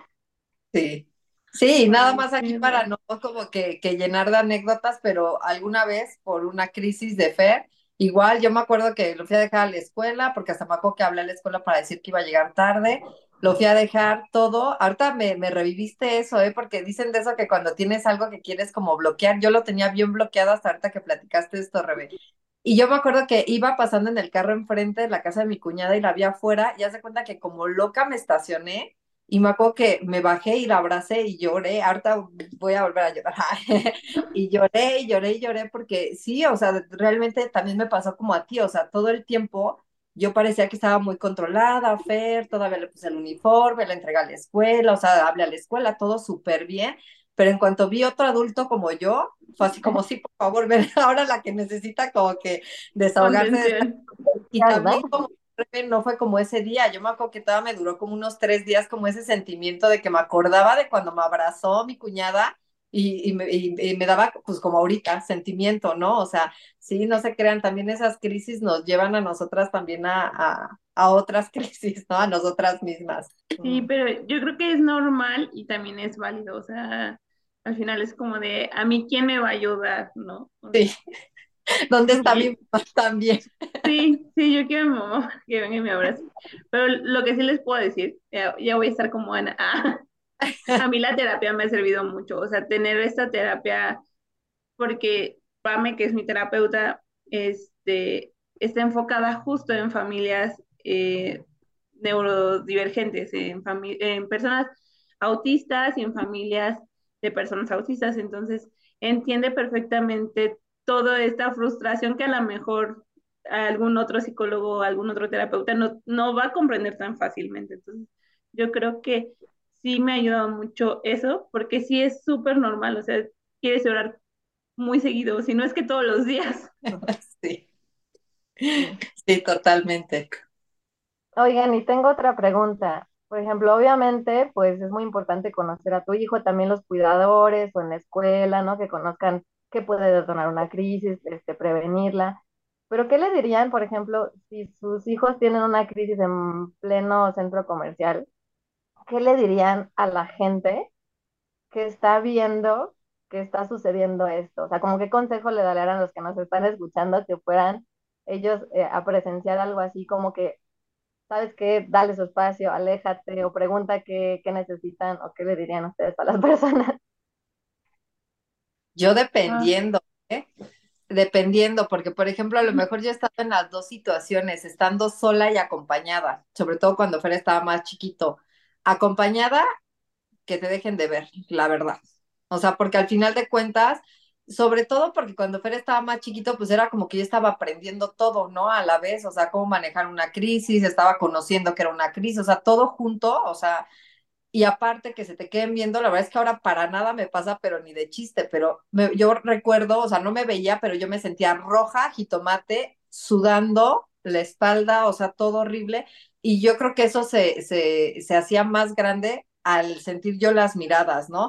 Sí, sí, nada Ay, más aquí qué para raro. no como que llenar de anécdotas, pero alguna vez por una crisis de fe, igual yo me acuerdo que lo fui a dejar a la escuela, porque hasta me acuerdo que hablé a la escuela para decir que iba a llegar tarde, lo fui a dejar todo, ahorita me reviviste eso, ¿eh? Porque dicen de eso que cuando tienes algo que quieres como bloquear, yo lo tenía bien bloqueado hasta ahorita que platicaste esto, Rebe. Y yo me acuerdo que iba pasando en el carro enfrente de la casa de mi cuñada y la vi afuera, y haz de cuenta que como loca me estacioné y me acuerdo que me bajé y la abracé y lloré. Ahorita voy a volver a llorar. Y lloré y lloré y lloré porque sí, o sea, realmente también me pasó como a ti, o sea, todo el tiempo yo parecía que estaba muy controlada, Fer, todavía le puse el uniforme, le entregué a la escuela, o sea, hablé a la escuela, todo súper bien, pero en cuanto vi otro adulto como yo, fue así como, sí, por favor, ven ahora la que necesita como que desahogarse de esta. Contención. Y ¿no? también como no fue como ese día, yo me acuerdo que todavía me duró como unos 3 días como ese sentimiento de que me acordaba de cuando me abrazó mi cuñada y me daba pues como ahorita sentimiento, ¿no? O sea, sí, no se crean, también esas crisis nos llevan a nosotras también a otras crisis, ¿no? A nosotras mismas. Sí, Mm. pero yo creo que es normal y también es válido. O sea, al final es como de, ¿a mí quién me va a ayudar? ¿No? O sea, Sí, ¿dónde está mi y mamá también? sí, sí, yo quiero a mi mamá que venga y me abrace. Pero lo que sí les puedo decir, ya voy a estar como Ana. A mí la terapia me ha servido mucho. O sea, tener esta terapia porque Pame, que es mi terapeuta, está enfocada justo en familias neurodivergentes, en personas autistas y en familias de personas autistas. Entonces, entiende perfectamente toda esta frustración que a lo mejor algún otro psicólogo, algún otro terapeuta no va a comprender tan fácilmente. Entonces, yo creo que sí me ha ayudado mucho eso, porque sí es súper normal, o sea, quieres llorar muy seguido, si no es que todos los días. Sí, Sí. sí, totalmente. Oigan, y tengo otra pregunta. Por ejemplo, obviamente, pues es muy importante conocer a tu hijo, también los cuidadores o en la escuela, ¿no? Que conozcan qué puede detonar una crisis, prevenirla. Pero, ¿qué le dirían, por ejemplo, si sus hijos tienen una crisis en pleno centro comercial? ¿Qué le dirían a la gente que está viendo que está sucediendo esto? O sea, como qué consejo le darían a los que nos están escuchando que fueran ellos a presenciar algo así como que ¿sabes qué? Dale su espacio, aléjate o pregunta qué necesitan o qué le dirían ustedes a las personas. Yo Ah, dependiendo, ¿eh? Dependiendo, porque por ejemplo, a lo mejor yo estaba en las dos situaciones, estando sola y acompañada, sobre todo cuando Fer estaba más chiquito. Acompañada, que te dejen de ver, la verdad. O sea, porque al final de cuentas, sobre todo porque cuando Fer estaba más chiquito, pues era como que yo estaba aprendiendo todo, ¿no? A la vez, o sea, cómo manejar una crisis, estaba conociendo que era una crisis, o sea, todo junto, o sea, y aparte que se te queden viendo, la verdad es que ahora para nada me pasa, pero ni de chiste, pero yo recuerdo, o sea, no me veía, pero yo me sentía roja, jitomate, sudando la espalda, o sea, todo horrible, y yo creo que eso se hacía más grande al sentir yo las miradas, ¿no?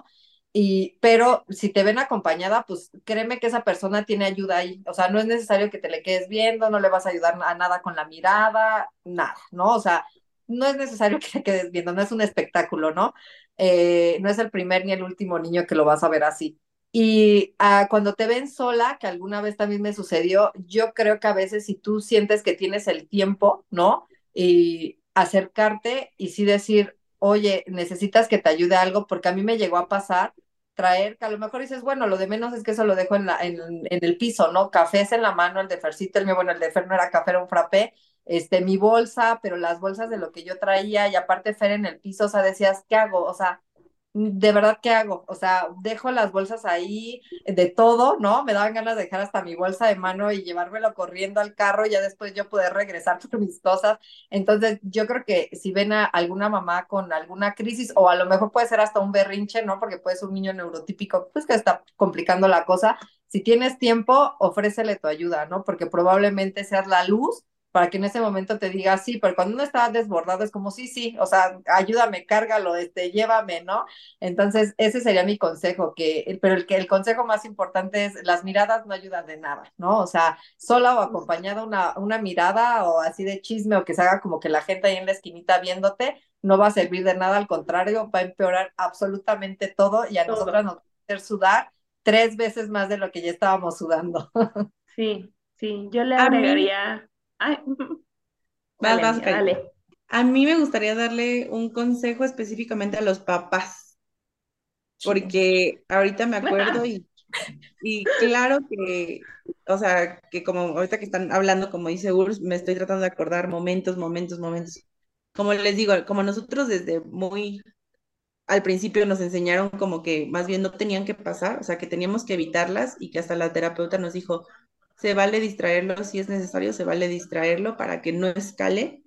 pero si te ven acompañada, pues créeme que esa persona tiene ayuda ahí. O sea, no es necesario que te le quedes viendo, no le vas a ayudar a nada con la mirada, nada, ¿no? O sea, no es necesario que te quedes viendo, no es un espectáculo, ¿no? No es el primer ni el último niño que lo vas a ver así. Y cuando te ven sola, que alguna vez también me sucedió, yo creo que a veces si tú sientes que tienes el tiempo, ¿no? Y acercarte y sí decir, oye, necesitas que te ayude algo, porque a mí me llegó a pasar traer, que a lo mejor dices, bueno, lo de menos es que eso lo dejo en el piso, ¿no? Cafés en la mano, el de Fercito, el mío, bueno, el de Fer no era café, era un frappé, mi bolsa, pero las bolsas de lo que yo traía, y aparte Fer en el piso, o sea, decías, ¿qué hago? O sea, de verdad, ¿qué hago? O sea, dejo las bolsas ahí de todo, ¿no? Me daban ganas de dejar hasta mi bolsa de mano y llevármelo corriendo al carro y ya después yo poder regresar por mis cosas. Entonces, yo creo que si ven a alguna mamá con alguna crisis, o a lo mejor puede ser hasta un berrinche, ¿no? Porque puede ser un niño neurotípico, pues que está complicando la cosa. Si tienes tiempo, ofrécele tu ayuda, ¿no? Porque probablemente seas la luz para que en ese momento te diga sí, pero cuando uno está desbordado es como sí, sí, o sea, ayúdame, cárgalo, llévame, ¿no? Entonces, ese sería mi consejo, pero el consejo más importante es las miradas no ayudan de nada, ¿no? O sea, sola o acompañada una mirada o así de chisme o que se haga como que la gente ahí en la esquinita viéndote, no va a servir de nada, al contrario, va a empeorar absolutamente todo y a nosotras Todo. nos va a hacer sudar 3 veces más de lo que ya estábamos sudando. Sí, sí, yo le A mí, agregaría, ay, vas, dale, vas, amiga, Cari. dale. A mí me gustaría darle un consejo específicamente a los papás, porque ahorita me acuerdo y claro que, o sea, que como ahorita que están hablando, como dice Urs, me estoy tratando de acordar momentos, momentos, momentos. Como les digo, como nosotros desde muy al principio nos enseñaron como que más bien no tenían que pasar, o sea, que teníamos que evitarlas y que hasta la terapeuta nos dijo, se vale distraerlo si es necesario, se vale distraerlo para que no escale.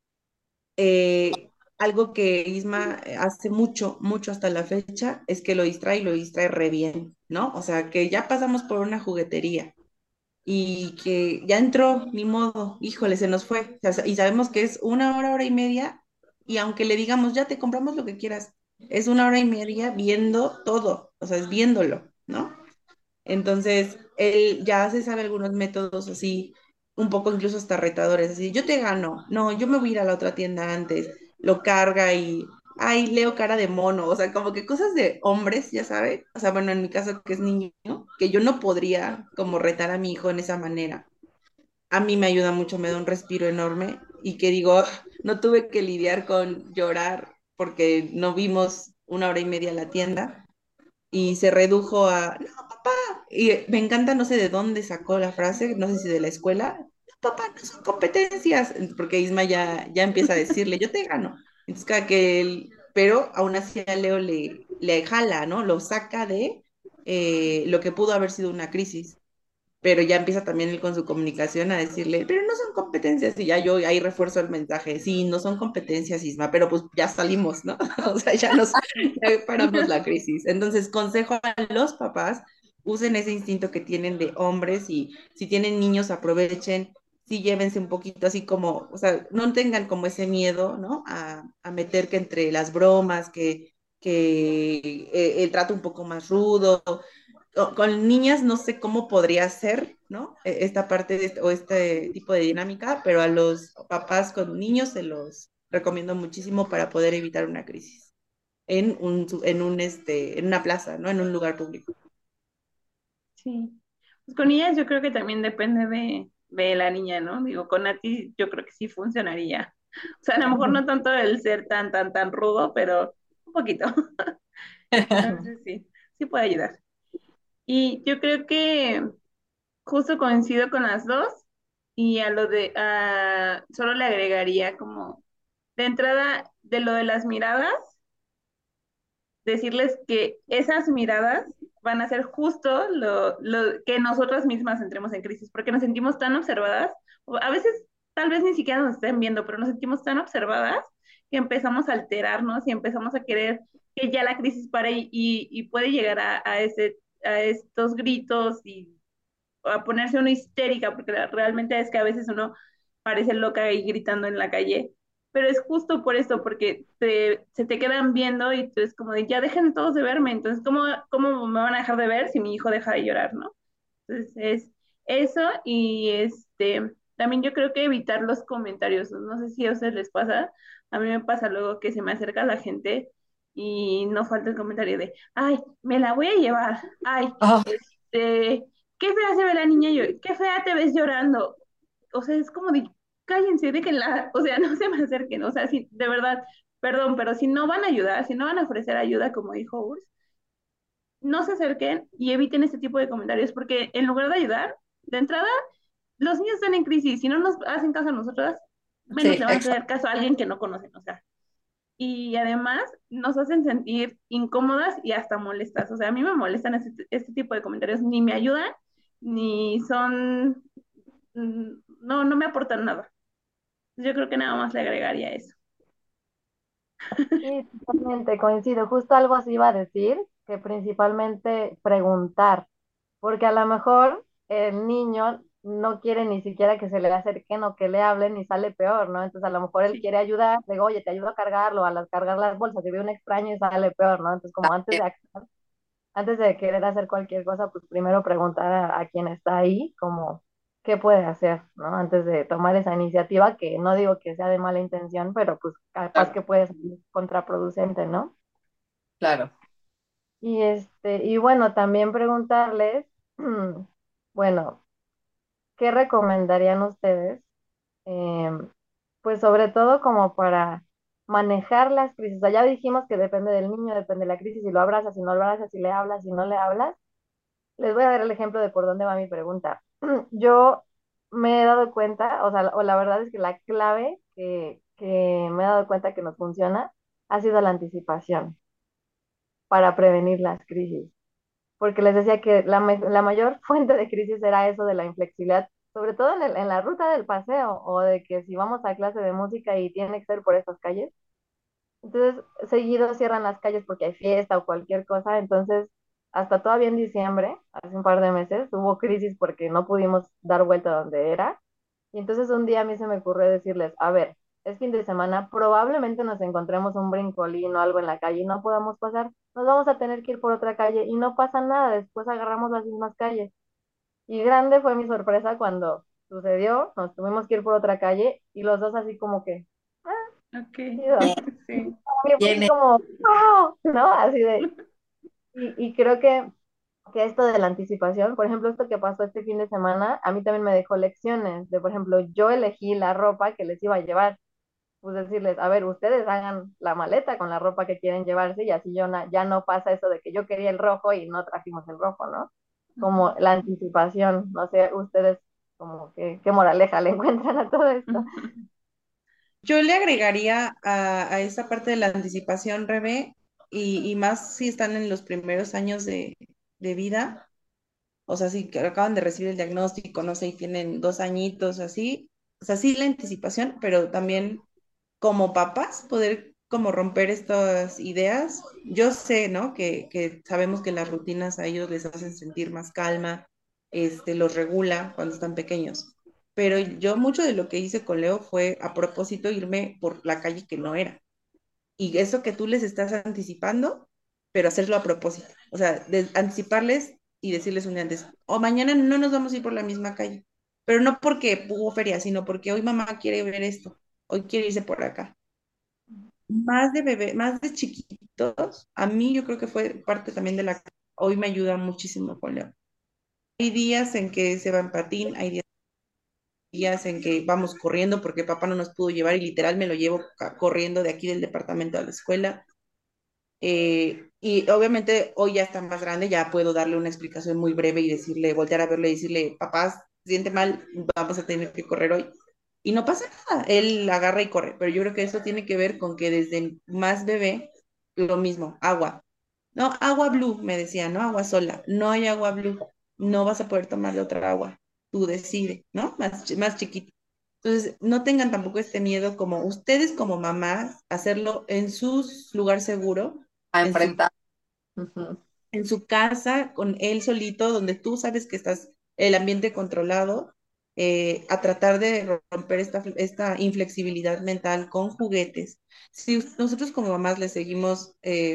Algo que Isma hace mucho, mucho hasta la fecha es que lo distrae y lo distrae re bien, ¿no? O sea, que ya pasamos por una juguetería y que ya entró, ni modo, híjole, se nos fue. O sea, y sabemos que es una hora, hora y media, y aunque le digamos, ya te compramos lo que quieras, es una hora y media viendo todo, o sea, es viéndolo, ¿no? Entonces, él ya se sabe algunos métodos así, un poco incluso hasta retadores, así, yo te gano, no, yo me voy a ir a la otra tienda antes, lo carga y, ay, leo cara de mono, o sea, como que cosas de hombres, ya sabe, o sea, bueno, en mi caso que es niño, que yo no podría como retar a mi hijo en esa manera. A mí me ayuda mucho, me da un respiro enorme y que digo, "Ah, no tuve que lidiar con llorar porque no vimos una hora y media la tienda y se redujo a, no, papá, y me encanta, no sé de dónde sacó la frase, no sé si de la escuela, no, papá, no son competencias, porque Isma ya empieza a decirle, yo te gano. Entonces, cada que él, pero aún así a Leo le jala, ¿no? Lo saca de lo que pudo haber sido una crisis. Pero ya empieza también él con su comunicación a decirle, pero no son competencias, y ya yo ahí refuerzo el mensaje, sí, no son competencias, Isma, pero pues ya salimos, ¿no? O sea, ya paramos la crisis. Entonces, consejo a los papás, usen ese instinto que tienen de hombres y si tienen niños, aprovechen, sí llévense un poquito así como, o sea, no tengan como ese miedo, ¿no? A meter que entre las bromas, que el trato un poco más rudo, con niñas no sé cómo podría ser, ¿no? Esta parte o este tipo de dinámica, pero a los papás con niños se los recomiendo muchísimo para poder evitar una crisis en una plaza, ¿no? En un lugar público. Sí. Pues con ellas yo creo que también depende de la niña, ¿no? Digo, con Nati yo creo que sí funcionaría. O sea, a lo mejor no tanto el ser tan, tan, tan rudo, pero un poquito. Entonces sí, sí puede ayudar. Y yo creo que justo coincido con las dos y a lo de, solo le agregaría como de entrada de lo de las miradas, decirles que esas miradas van a ser justo lo que nosotras mismas entremos en crisis, porque nos sentimos tan observadas, o a veces tal vez ni siquiera nos estén viendo, pero nos sentimos tan observadas que empezamos a alterarnos y empezamos a querer que ya la crisis pare y puede llegar a estos gritos y a ponerse uno histérica, porque realmente es que a veces uno parece loca y gritando en la calle, pero es justo por eso, porque se te quedan viendo y tú es como de, ya dejen todos de verme, entonces, ¿cómo me van a dejar de ver si mi hijo deja de llorar, ¿no? Entonces, es eso y también yo creo que evitar los comentarios, no sé si a ustedes les pasa, a mí me pasa luego que se me acerca la gente y no falta el comentario de, ay, me la voy a llevar, ay, Ah, qué fea se ve la niña, qué fea te ves llorando. O sea, es como de, cállense, déjenla, o sea, no se me acerquen, o sea, si, de verdad, perdón, pero si no van a ayudar, si no van a ofrecer ayuda, como dijo Urs, no se acerquen y eviten este tipo de comentarios, porque en lugar de ayudar, de entrada, los niños están en crisis, si no nos hacen caso a nosotras, menos sí, le van a exacto. hacer caso a alguien que no conocen, o sea, y además nos hacen sentir incómodas y hasta molestas, o sea, a mí me molestan este tipo de comentarios, ni me ayudan, ni son, no me aportan nada. Yo creo que nada más le agregaría eso. Sí, totalmente, coincido. Justo algo así iba a decir, que principalmente preguntar, porque a lo mejor el niño no quiere ni siquiera que se le acerquen o que le hablen y sale peor, ¿no? Entonces a lo mejor él Sí, quiere ayudar, le digo, oye, te ayudo a cargarlo, a cargar las bolsas, y ve un extraño y sale peor, ¿no? Entonces como antes de querer hacer cualquier cosa, pues primero preguntar a quien está ahí, como qué puede hacer, ¿no? Antes de tomar esa iniciativa, que no digo que sea de mala intención, pero pues capaz Claro, que puede ser contraproducente, ¿no? claro. Y bueno, también preguntarles, bueno, ¿qué recomendarían ustedes? Em, pues sobre todo como para manejar las crisis. O sea, ya dijimos que depende del niño, depende de la crisis, si lo abrazas, si no lo abrazas, si le hablas, si no le hablas. Les voy a dar el ejemplo de por dónde va mi pregunta. Yo me he dado cuenta, o sea, o la verdad es que la clave que me he dado cuenta que nos funciona ha sido la anticipación para prevenir las crisis. Porque les decía que la mayor fuente de crisis era eso de la inflexibilidad, sobre todo en la ruta del paseo, o de que si vamos a clase de música y tiene que ser por estas calles, entonces seguido cierran las calles porque hay fiesta o cualquier cosa, entonces hasta todavía en diciembre, hace un par de meses, hubo crisis porque no pudimos dar vuelta donde era, y entonces un día a mí se me ocurrió decirles, a ver, es fin de semana, probablemente nos encontremos un brincolín o algo en la calle y no podamos pasar, nos vamos a tener que ir por otra calle y no pasa nada, después agarramos las mismas calles. Y grande fue mi sorpresa cuando sucedió, nos tuvimos que ir por otra calle y los dos así como que, ah, ok, chido. sí. Y fue así Tiene, como, wow, ¿no? Así de, y creo que esto de la anticipación, por ejemplo, esto que pasó este fin de semana, a mí también me dejó lecciones de, por ejemplo, yo elegí la ropa que les iba a llevar, pues decirles, a ver, ustedes hagan la maleta con la ropa que quieren llevarse y así ya no pasa eso de que yo quería el rojo y no trajimos el rojo, ¿no? Como la anticipación, no sé, ustedes como que, qué moraleja le encuentran a todo esto. Yo le agregaría a esa parte de la anticipación, Rebe, y más si están en los primeros años de vida, o sea, si que acaban de recibir el diagnóstico, no sé, y tienen 2 añitos, así, o sea, sí la anticipación, pero también como papás poder como romper estas ideas. Yo sé, ¿no? Que sabemos que las rutinas a ellos les hacen sentir más calma, los regula cuando están pequeños. Pero yo mucho de lo que hice con Leo fue a propósito irme por la calle que no era. Y eso que tú les estás anticipando, pero hacerlo a propósito. O sea, anticiparles y decirles un día antes, o mañana no nos vamos a ir por la misma calle. Pero no porque hubo feria, sino porque hoy mamá quiere ver esto, hoy quiere irse por acá. Más de bebé, más de chiquitos, a mí yo creo que fue parte también de la... Hoy me ayuda muchísimo con Leo. Hay días en que se va en patín, hay días en que vamos corriendo porque papá no nos pudo llevar y literal me lo llevo corriendo de aquí del departamento a la escuela. Y obviamente hoy ya está más grande, ya puedo darle una explicación muy breve y decirle, voltear a verle y decirle, papá, se siente mal, vamos a tener que correr hoy. Y no pasa nada, él agarra y corre, pero yo creo que eso tiene que ver con que desde más bebé, lo mismo, agua. No, agua blue, me decía, no agua sola, no hay agua blue, no vas a poder tomar de otra agua, tú decide, ¿no? Más chiquito. Entonces, no tengan tampoco este miedo como ustedes como mamás, hacerlo en su lugar seguro, a en su, enfrentar. Ujú. en su casa, con él solito, donde tú sabes que estás el ambiente controlado, a tratar de romper esta inflexibilidad mental con juguetes. Si nosotros como mamás les seguimos,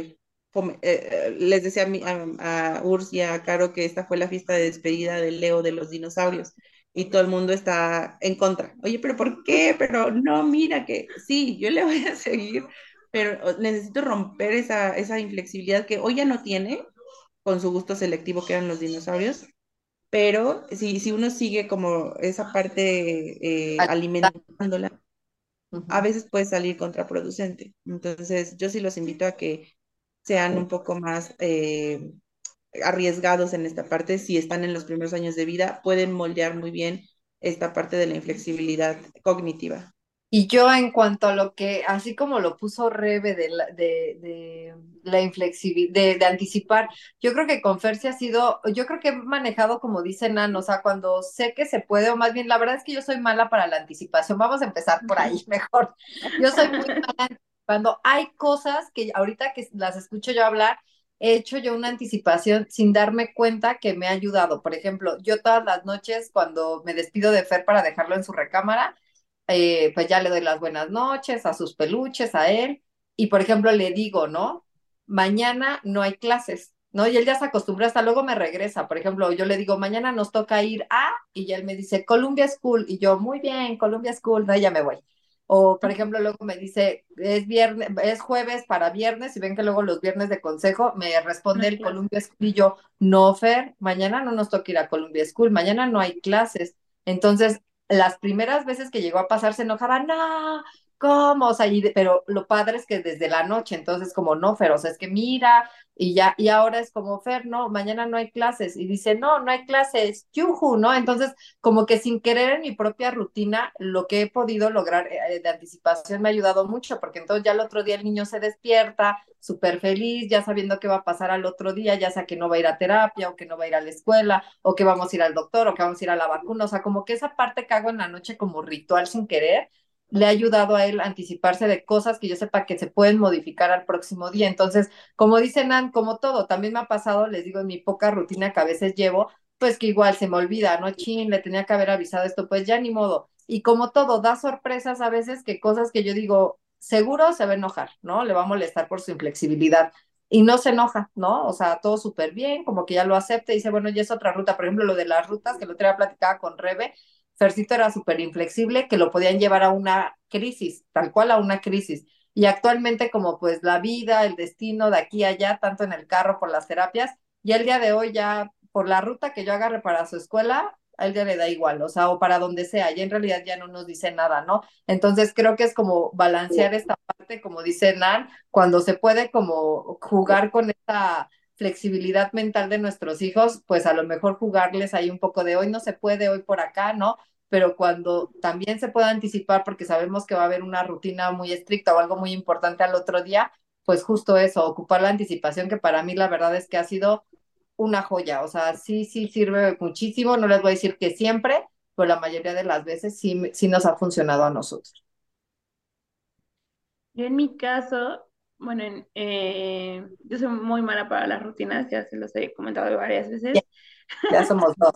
les decía a Urs y a Caro que esta fue la fiesta de despedida de Leo de los dinosaurios y todo el mundo está en contra. Oye, pero ¿por qué? Pero no, mira que sí, yo le voy a seguir, pero necesito romper esa inflexibilidad que hoy ya no tiene con su gusto selectivo que eran los dinosaurios, pero si uno sigue como esa parte alimentándola, a Ujú. veces puede salir contraproducente. Entonces, yo sí los invito a que sean un poco más arriesgados en esta parte. Si están en los primeros años de vida, pueden moldear muy bien esta parte de la inflexibilidad cognitiva. Y yo en cuanto a lo que, así como lo puso Rebe de la inflexibilidad, de anticipar, yo creo que con Fer sí ha sido, yo creo que he manejado como dice Nan, o sea, cuando sé que se puede, o más bien, la verdad es que yo soy mala para la anticipación, vamos a empezar por ahí mejor. Yo soy muy mala cuando hay cosas que ahorita que las escucho yo hablar, he hecho yo una anticipación sin darme cuenta que me ha ayudado. Por ejemplo, yo todas las noches cuando me despido de Fer para dejarlo en su recámara, pues ya le doy las buenas noches a sus peluches, a él, y por ejemplo le digo, ¿no? Mañana no hay clases, ¿no? Y él ya se acostumbra, hasta luego me regresa. Por ejemplo, yo le digo, mañana nos toca ir a, y ya él me dice, Columbia School, y yo, muy bien, Columbia School, no, ya me voy. O, por ejemplo, luego me dice, es viernes, es jueves para viernes, y ven que luego los viernes de consejo me No responde hay el clase. Columbia School, y yo, no, Fer, mañana no nos toca ir a Columbia School, mañana no hay clases. Entonces, las primeras veces que llegó a pasar se enojaba, no, ¿cómo? O sea, pero lo padre es que desde la noche, entonces como no, Fer, o sea, es que mira, y ya, y ahora es como, Fer, no, mañana no hay clases, y dice, no, no hay clases, yuju, ¿no? Entonces, como que sin querer en mi propia rutina, lo que he podido lograr de anticipación me ha ayudado mucho, porque entonces ya el otro día el niño se despierta súper feliz, ya sabiendo qué va a pasar al otro día, ya sea que no va a ir a terapia o que no va a ir a la escuela o que vamos a ir al doctor o que vamos a ir a la vacuna, o sea, como que esa parte que hago en la noche como ritual sin querer, le ha ayudado a él a anticiparse de cosas que yo sepa que se pueden modificar al próximo día. Entonces, como dice Nan, como todo, también me ha pasado, les digo, en mi poca rutina que a veces llevo, pues que igual se me olvida, ¿no? Chin, le tenía que haber avisado esto, pues ya ni modo. Y como todo, da sorpresas a veces que cosas que yo digo, seguro se va a enojar, ¿no? Le va a molestar por su inflexibilidad y no se enoja, ¿no? O sea, todo súper bien, como que ya lo acepta y dice, bueno, ya es otra ruta. Por ejemplo, lo de las rutas, que el otro día platicaba con Rebe, Fercito era súper inflexible, que lo podían llevar a una crisis, tal cual a una crisis. Y actualmente, como pues la vida, el destino de aquí a allá, tanto en el carro por las terapias, y el día de hoy ya por la ruta que yo agarre para su escuela, a él ya le da igual, o sea, o para donde sea, ya en realidad ya no nos dice nada, ¿no? Entonces creo que es como balancear esta parte, como dice Nan, cuando se puede como jugar con esta flexibilidad mental de nuestros hijos, pues a lo mejor jugarles ahí un poco de hoy no se puede, hoy por acá, ¿no? Pero cuando también se puede anticipar porque sabemos que va a haber una rutina muy estricta o algo muy importante al otro día, pues justo eso, ocupar la anticipación, que para mí la verdad es que ha sido una joya, o sea, sí, sí sirve muchísimo, no les voy a decir que siempre, pero la mayoría de las veces sí, sí nos ha funcionado a nosotros. Yo en mi caso, bueno, yo soy muy mala para las rutinas, ya se los he comentado varias Ya, veces. ya somos dos.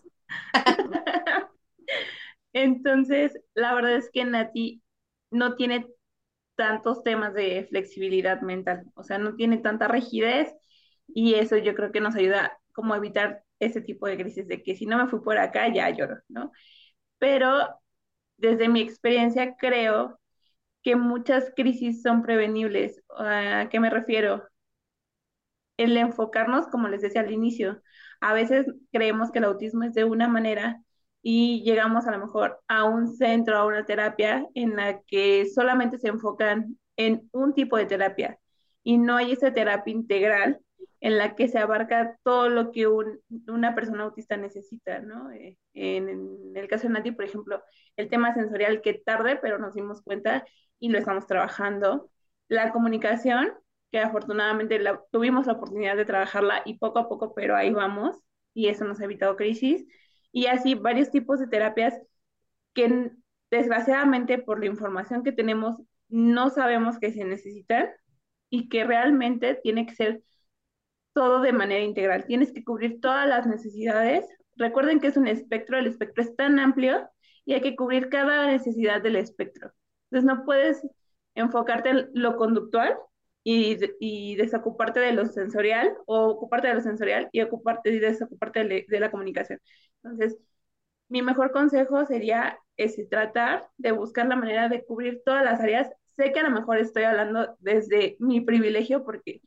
Entonces, la verdad es que Nati no tiene tantos temas de flexibilidad mental, o sea, no tiene tanta rigidez y eso yo creo que nos ayuda como a evitar ese tipo de crisis de que si no me fui por acá ya lloro, ¿no? Pero desde mi experiencia creo que muchas crisis son prevenibles. ¿A qué me refiero? El enfocarnos, como les decía al inicio, a veces creemos que el autismo es de una manera y llegamos a lo mejor a un centro, a una terapia en la que solamente se enfocan en un tipo de terapia y no hay esa terapia integral en la que se abarca todo lo que una persona autista necesita, ¿no? En el caso de Nati, por ejemplo, el tema sensorial que tarde, pero nos dimos cuenta y lo estamos trabajando. La comunicación, que afortunadamente tuvimos la oportunidad de trabajarla y poco a poco, pero ahí vamos, y eso nos ha evitado crisis. Y así varios tipos de terapias que desgraciadamente por la información que tenemos no sabemos que se necesitan y que realmente tiene que ser todo de manera integral. Tienes que cubrir todas las necesidades. Recuerden que es un espectro, el espectro es tan amplio y hay que cubrir cada necesidad del espectro. Entonces no puedes enfocarte en lo conductual y desocuparte de lo sensorial, o ocuparte de lo sensorial y ocuparte y desocuparte de la comunicación. Entonces, mi mejor consejo sería ese, tratar de buscar la manera de cubrir todas las áreas. Sé que a lo mejor estoy hablando desde mi privilegio porque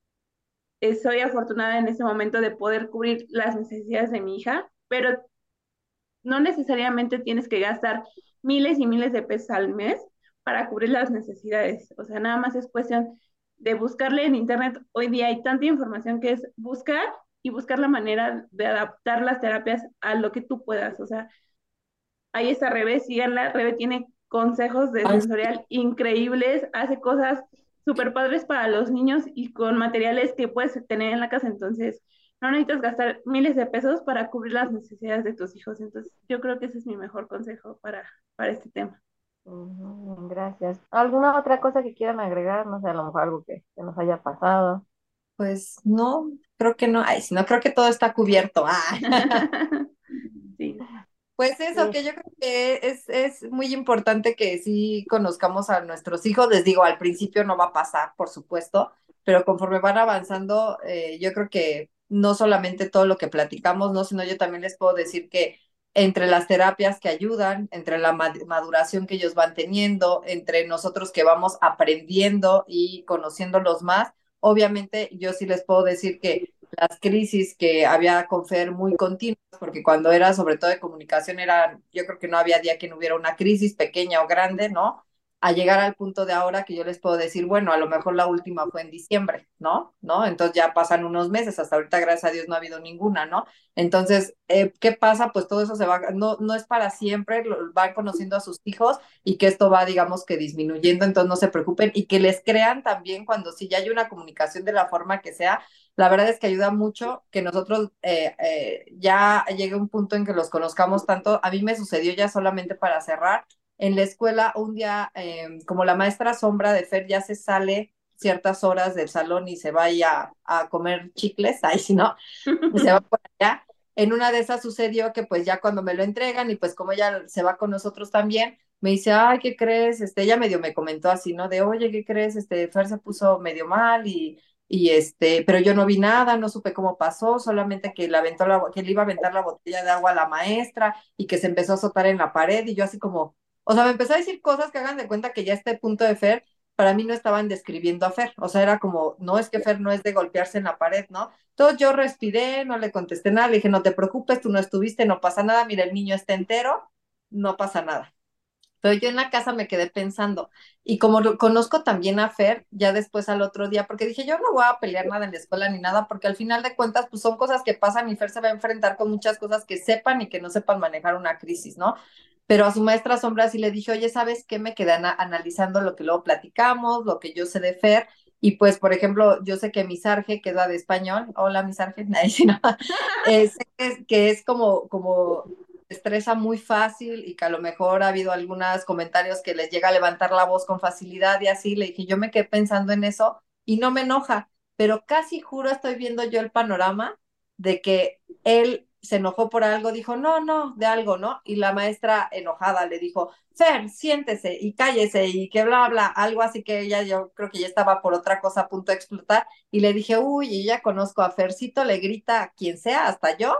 soy afortunada en este momento de poder cubrir las necesidades de mi hija, pero no necesariamente tienes que gastar miles y miles de pesos al mes para cubrir las necesidades. O sea, nada más es cuestión de buscarle en internet. Hoy día hay tanta información que es buscar y buscar la manera de adaptar las terapias a lo que tú puedas. O sea, ahí está Rebe, síganla. Rebe tiene consejos de Ay, sensorial increíbles, hace cosas súper padres para los niños y con materiales que puedes tener en la casa. Entonces, no necesitas gastar miles de pesos para cubrir las necesidades de tus hijos. Entonces, yo creo que ese es mi mejor consejo para este tema. Gracias. ¿Alguna otra cosa que quieran agregar? No sé, a lo mejor algo que nos haya pasado. pues no, creo que no. Ay, si no, creo que todo está cubierto. Ah. Sí. Pues eso, Sí. que yo creo que es muy importante que sí conozcamos a nuestros hijos. Les digo, al principio no va a pasar, por supuesto, pero conforme van avanzando, yo creo que no solamente todo lo que platicamos, ¿no? Sino yo también les puedo decir que entre las terapias que ayudan, entre la maduración que ellos van teniendo, entre nosotros que vamos aprendiendo y conociéndolos más, obviamente yo sí les puedo decir que las crisis que había con Fer muy continuas, porque cuando era sobre todo de comunicación era, yo creo que no había día que no hubiera una crisis pequeña o grande, ¿no? A llegar al punto de ahora que yo les puedo decir, bueno, a lo mejor la última fue en diciembre, ¿no? ¿No? Entonces ya pasan unos meses, hasta ahorita gracias a Dios no ha habido ninguna, ¿no? Entonces, ¿qué pasa? Pues todo eso se va, no es para siempre, van conociendo a sus hijos y que esto va, digamos que disminuyendo, entonces no se preocupen y que les crean también cuando sí ya hay una comunicación de la forma que sea, la verdad es que ayuda mucho que nosotros ya llegue un punto en que los conozcamos tanto. A mí me sucedió ya solamente para cerrar. En la escuela, un día, como la maestra sombra de Fer ya se sale ciertas horas del salón y se va a comer chicles, ahí si no, se va por allá. En una de esas sucedió que pues ya cuando me lo entregan y pues como ella se va con nosotros también, me dice, ay, ¿qué crees? Ella medio me comentó así, ¿no? De, oye, ¿qué crees? Fer se puso medio mal pero yo no vi nada, no supe cómo pasó, solamente que que le iba a aventar la botella de agua a la maestra y que se empezó a azotar en la pared y yo así como, o sea, me empezó a decir cosas que hagan de cuenta que ya este punto de Fer, para mí no estaban describiendo a Fer, o sea, era como, no es que Fer no es de golpearse en la pared, ¿no? Entonces yo respiré, no le contesté nada, le dije, no te preocupes, tú no estuviste, no pasa nada, mira, el niño está entero, no pasa nada. Pero yo en la casa me quedé pensando, y como conozco también a Fer, ya después al otro día, porque dije, yo no voy a pelear nada en la escuela ni nada, porque al final de cuentas, pues son cosas que pasan y Fer se va a enfrentar con muchas cosas que sepan y que no sepan manejar una crisis, ¿no? Pero a su maestra sombra sí le dije, oye, ¿sabes qué? Me quedé analizando lo que luego platicamos, lo que yo sé de Fer, y pues, por ejemplo, yo sé que mi Sarge, que es la de español, hola, mi Sarge, ahí sí, no, sé que es como estresa muy fácil y que a lo mejor ha habido algunos comentarios que les llega a levantar la voz con facilidad y así, le dije, yo me quedé pensando en eso y no me enoja, pero casi juro estoy viendo yo el panorama de que él se enojó por algo, dijo, no, no, de algo, ¿no? Y la maestra enojada le dijo, Fer, siéntese y cállese y que bla, bla, algo así que ella, yo creo que ya estaba por otra cosa a punto de explotar y le dije, uy, y ya conozco a Fercito, le grita a quien sea, hasta yo,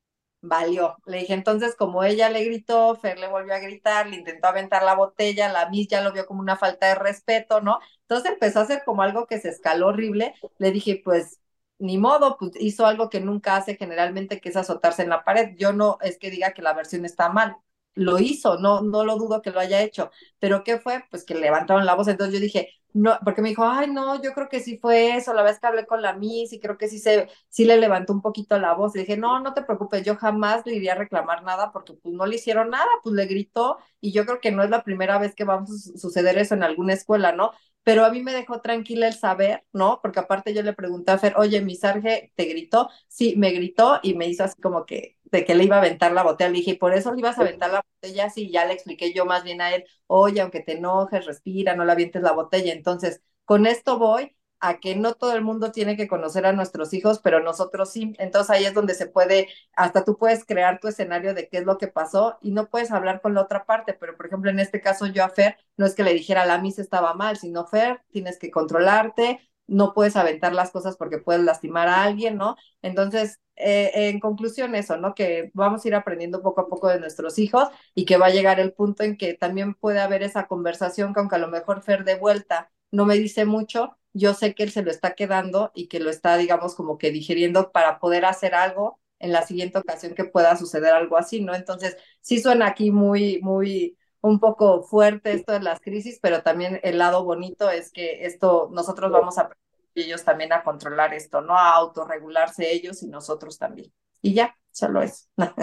valió. Le dije, entonces, como ella le gritó, Fer le volvió a gritar, le intentó aventar la botella, la Miss ya lo vio como una falta de respeto, ¿no? Entonces empezó a hacer como algo que se escaló horrible. Le dije, pues, ni modo, pues hizo algo que nunca hace generalmente, que es azotarse en la pared. Yo no es que diga que la versión está mal. Lo hizo, no lo dudo que lo haya hecho. Pero ¿qué fue? Pues que levantaron la voz. Entonces yo dije, no, porque me dijo, ay, no, yo creo que sí fue eso. La vez que hablé con la Miss y creo que sí le levantó un poquito la voz. Le dije, no, no te preocupes, yo jamás le iría a reclamar nada porque pues no le hicieron nada, pues le gritó y yo creo que no es la primera vez que vamos a suceder eso en alguna escuela, ¿no? Pero a mí me dejó tranquila el saber, ¿no? Porque aparte yo le pregunté a Fer, oye, mi Sarge te gritó, sí, me gritó y me hizo así como que de que le iba a aventar la botella. Le dije, ¿y por eso le ibas a aventar la botella? Sí, ya le expliqué yo más bien a él, oye, aunque te enojes, respira, no le avientes la botella. Entonces, con esto voy a que no todo el mundo tiene que conocer a nuestros hijos, pero nosotros sí. Entonces ahí es donde se puede, hasta tú puedes crear tu escenario de qué es lo que pasó y no puedes hablar con la otra parte, pero por ejemplo en este caso yo a Fer no es que le dijera la misa estaba mal, sino Fer, tienes que controlarte, no puedes aventar las cosas porque puedes lastimar a alguien, ¿no? Entonces, en conclusión eso, ¿no? Que vamos a ir aprendiendo poco a poco de nuestros hijos y que va a llegar el punto en que también puede haber esa conversación que aunque a lo mejor Fer de vuelta no me dice mucho, yo sé que él se lo está quedando y que lo está, digamos, como que digiriendo para poder hacer algo en la siguiente ocasión que pueda suceder algo así, ¿no? Entonces, sí suena aquí muy, un poco fuerte esto de las crisis, pero también el lado bonito es que esto, nosotros vamos a aprender ellos también a controlar esto, ¿no? A autorregularse ellos y nosotros también. Y ya, solo eso.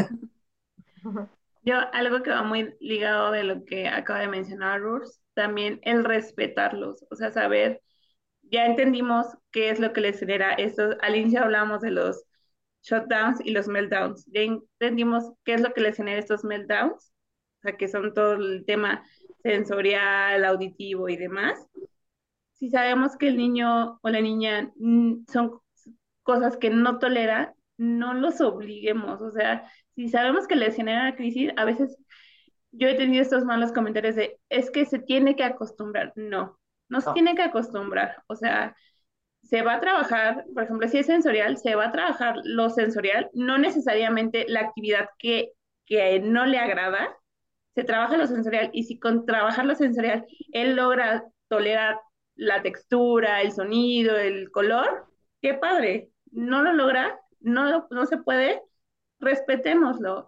Yo, algo que va muy ligado de lo que acaba de mencionar Rurs, también el respetarlos, o sea, saber, ya entendimos qué es lo que les genera esto. Al inicio hablamos de los shutdowns y los meltdowns, ya entendimos qué es lo que les genera estos meltdowns, o sea, que son todo el tema sensorial, auditivo y demás. Si sabemos que el niño o la niña son cosas que no tolera, no los obliguemos. O sea, si sabemos que les genera crisis, a veces yo he tenido estos malos comentarios de, es que se tiene que acostumbrar. No, no se No, tiene que acostumbrar. O sea, se va a trabajar, por ejemplo, si es sensorial, se va a trabajar lo sensorial, no necesariamente la actividad que no le agrada, se trabaja lo sensorial y si con trabajar lo sensorial él logra tolerar la textura, el sonido, el color, qué padre. No lo logra, no se puede, respetémoslo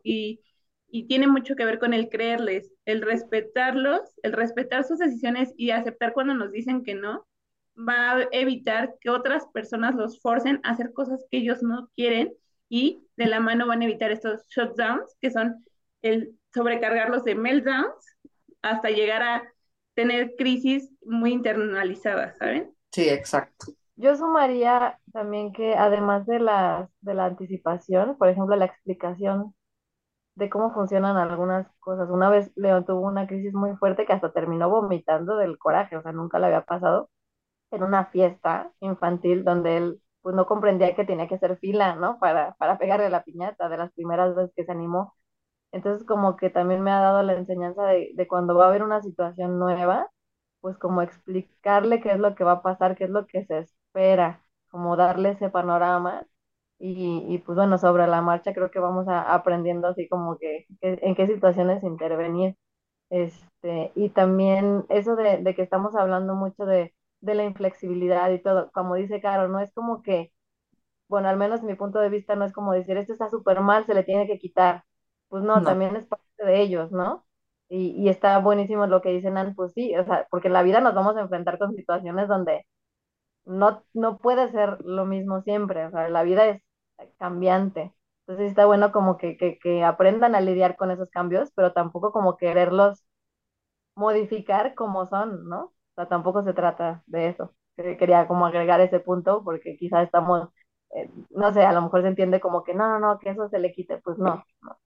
y tiene mucho que ver con el creerles, el respetarlos, el respetar sus decisiones y aceptar cuando nos dicen que no, va a evitar que otras personas los forcen a hacer cosas que ellos no quieren y de la mano van a evitar estos shutdowns, que son el sobrecargarlos de meltdowns hasta llegar a tener crisis muy internalizadas, ¿saben? sí, exacto. Yo sumaría también que además de la anticipación, por ejemplo, la explicación de cómo funcionan algunas cosas. Una vez León tuvo una crisis muy fuerte que hasta terminó vomitando del coraje, o sea, nunca le había pasado en una fiesta infantil donde él pues no comprendía que tenía que hacer fila, ¿no? Para pegarle la piñata de las primeras veces que se animó. Entonces como que también me ha dado la enseñanza de cuando va a haber una situación nueva, pues como explicarle qué es lo que va a pasar, qué es lo que se espera, como darle ese panorama y pues bueno, sobre la marcha creo que vamos aprendiendo así como que en qué situaciones intervenir. Y también eso de que estamos hablando mucho de la inflexibilidad y todo, como dice Caro, no es como que bueno, al menos mi punto de vista no es como decir, esto está súper mal, se le tiene que quitar. Pues no, No, también es parte de ellos, ¿no? Y está buenísimo lo que dicen, Ann, pues sí, o sea, porque en la vida nos vamos a enfrentar con situaciones donde no puede ser lo mismo siempre, o sea, la vida es cambiante. Entonces sí está bueno como que aprendan a lidiar con esos cambios, pero tampoco como quererlos modificar como son, ¿no? O sea, tampoco se trata de eso. Quería como agregar ese punto porque quizás estamos, no sé, a lo mejor se entiende como que no, que eso se le quite, pues no.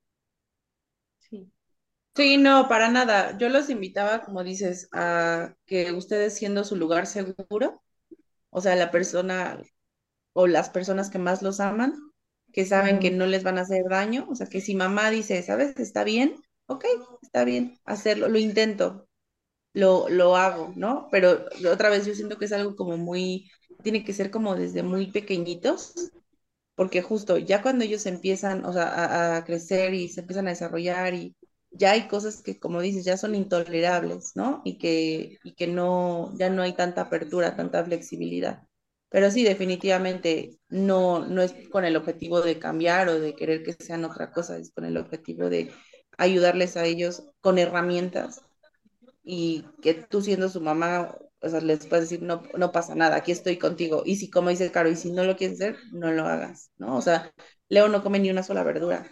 Sí. Sí, no, para nada. Yo los invitaba, como dices, a que ustedes siendo su lugar seguro, o sea, la persona o las personas que más los aman, que saben que Ujú. no les van a hacer daño, o sea, que si mamá dice, ¿sabes? Está bien, ok, está bien, hacerlo, lo intento, lo hago, ¿no? Pero otra vez yo siento que es algo como muy, tiene que ser como desde muy pequeñitos, porque justo ya cuando ellos empiezan, o sea, a crecer y se empiezan a desarrollar y ya hay cosas que, como dices, ya son intolerables, ¿no? Y que no, ya no hay tanta apertura, tanta flexibilidad. Pero sí, definitivamente no es con el objetivo de cambiar o de querer que sean otra cosa, es con el objetivo de ayudarles a ellos con herramientas y que tú siendo su mamá, o sea, les puedes decir, no, no pasa nada, aquí estoy contigo. Y si, como dice Caro, y si no lo quieres hacer, no lo hagas, ¿no? O sea, Leo no come ni una sola verdura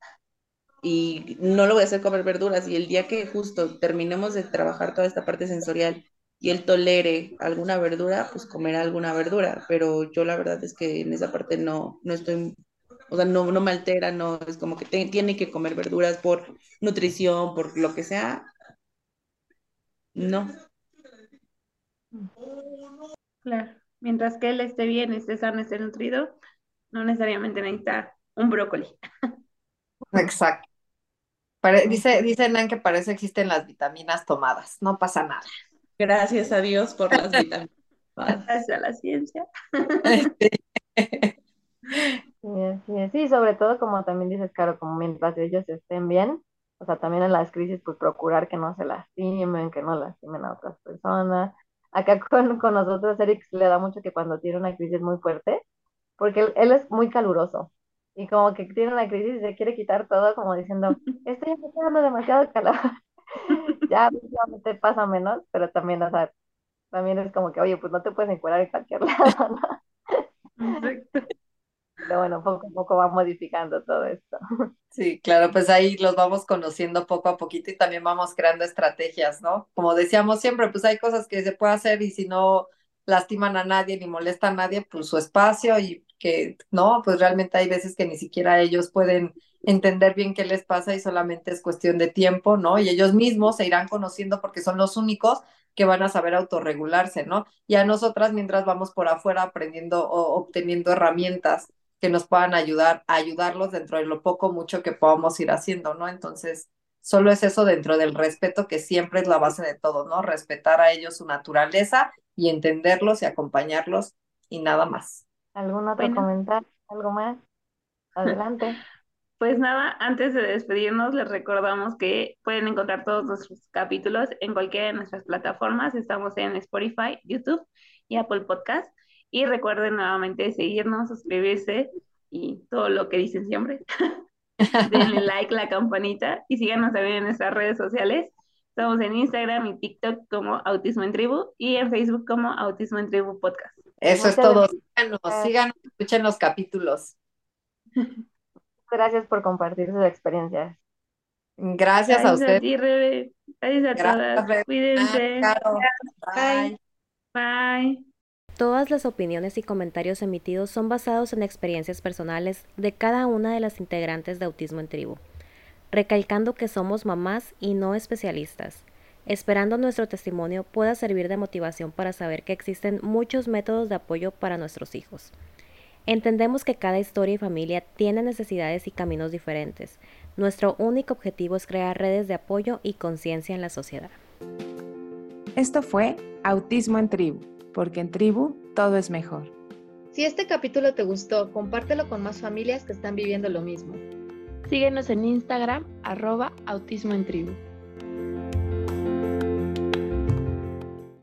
y no lo voy a hacer comer verduras y el día que justo terminemos de trabajar toda esta parte sensorial y él tolere alguna verdura, pues comerá alguna verdura, pero yo la verdad es que en esa parte no estoy, o sea, no me altera, no es como que tiene que comer verduras por nutrición, por lo que sea, no. Claro. Mientras que él esté bien, esté sano, esté nutrido, no necesariamente necesita un brócoli. Exacto. Dice Nan que para eso existen las vitaminas tomadas. No pasa nada. Gracias a Dios por las vitaminas. Gracias a la ciencia. Sí, sobre todo como también dices, Caro, como mientras ellos estén bien, o sea, también en las crisis, pues procurar que no se lastimen, que no lastimen a otras personas. Acá con nosotros, Eric le da mucho que cuando tiene una crisis muy fuerte, porque él es muy caluroso y como que tiene una crisis y se quiere quitar todo como diciendo, estoy me está dando demasiado calor, ya últimamente pasa menos, pero también, o sea, también es como que, oye, pues no te puedes encuadrar en cualquier lado, ¿no? Exacto. Pero bueno, poco a poco va modificando todo esto. Sí, claro, pues ahí los vamos conociendo poco a poquito y también vamos creando estrategias, ¿no? Como decíamos siempre, pues hay cosas que se puede hacer y si no lastiman a nadie ni molesta a nadie, pues su espacio y que, no, pues realmente hay veces que ni siquiera ellos pueden entender bien qué les pasa y solamente es cuestión de tiempo, ¿no? Y ellos mismos se irán conociendo porque son los únicos que van a saber autorregularse, ¿no? Y a nosotras mientras vamos por afuera aprendiendo o obteniendo herramientas que nos puedan ayudar a ayudarlos dentro de lo poco mucho que podamos ir haciendo, ¿no? Entonces, solo es eso dentro del respeto que siempre es la base de todo, ¿no? Respetar a ellos su naturaleza y entenderlos y acompañarlos y nada más. ¿Algún otro Bueno, comentario? ¿Algo más? Adelante. pues nada, antes de despedirnos, les recordamos que pueden encontrar todos nuestros capítulos en cualquiera de nuestras plataformas. Estamos en Spotify, YouTube y Apple Podcast. Y recuerden nuevamente seguirnos, suscribirse y todo lo que dicen siempre. Denle like, la campanita y síganos también en nuestras redes sociales. Estamos en Instagram y TikTok como Autismo en Tribu y en Facebook como Autismo en Tribu Podcast. Eso es Muchas todo. Síganos, escuchen los capítulos. gracias por compartir sus experiencias. Gracias a Gracias a ustedes. ti, Rebe. Gracias a Gracias, todas. Rebeca, Cuídense. Caro. Bye. Bye. Bye. Todas las opiniones y comentarios emitidos son basados en experiencias personales de cada una de las integrantes de Autismo en Tribu, recalcando que somos mamás y no especialistas, esperando nuestro testimonio pueda servir de motivación para saber que existen muchos métodos de apoyo para nuestros hijos. Entendemos que cada historia y familia tiene necesidades y caminos diferentes. Nuestro único objetivo es crear redes de apoyo y conciencia en la sociedad. Esto fue Autismo en Tribu, porque en tribu todo es mejor. Si este capítulo te gustó, compártelo con más familias que están viviendo lo mismo. Síguenos en Instagram, @autismoentribu.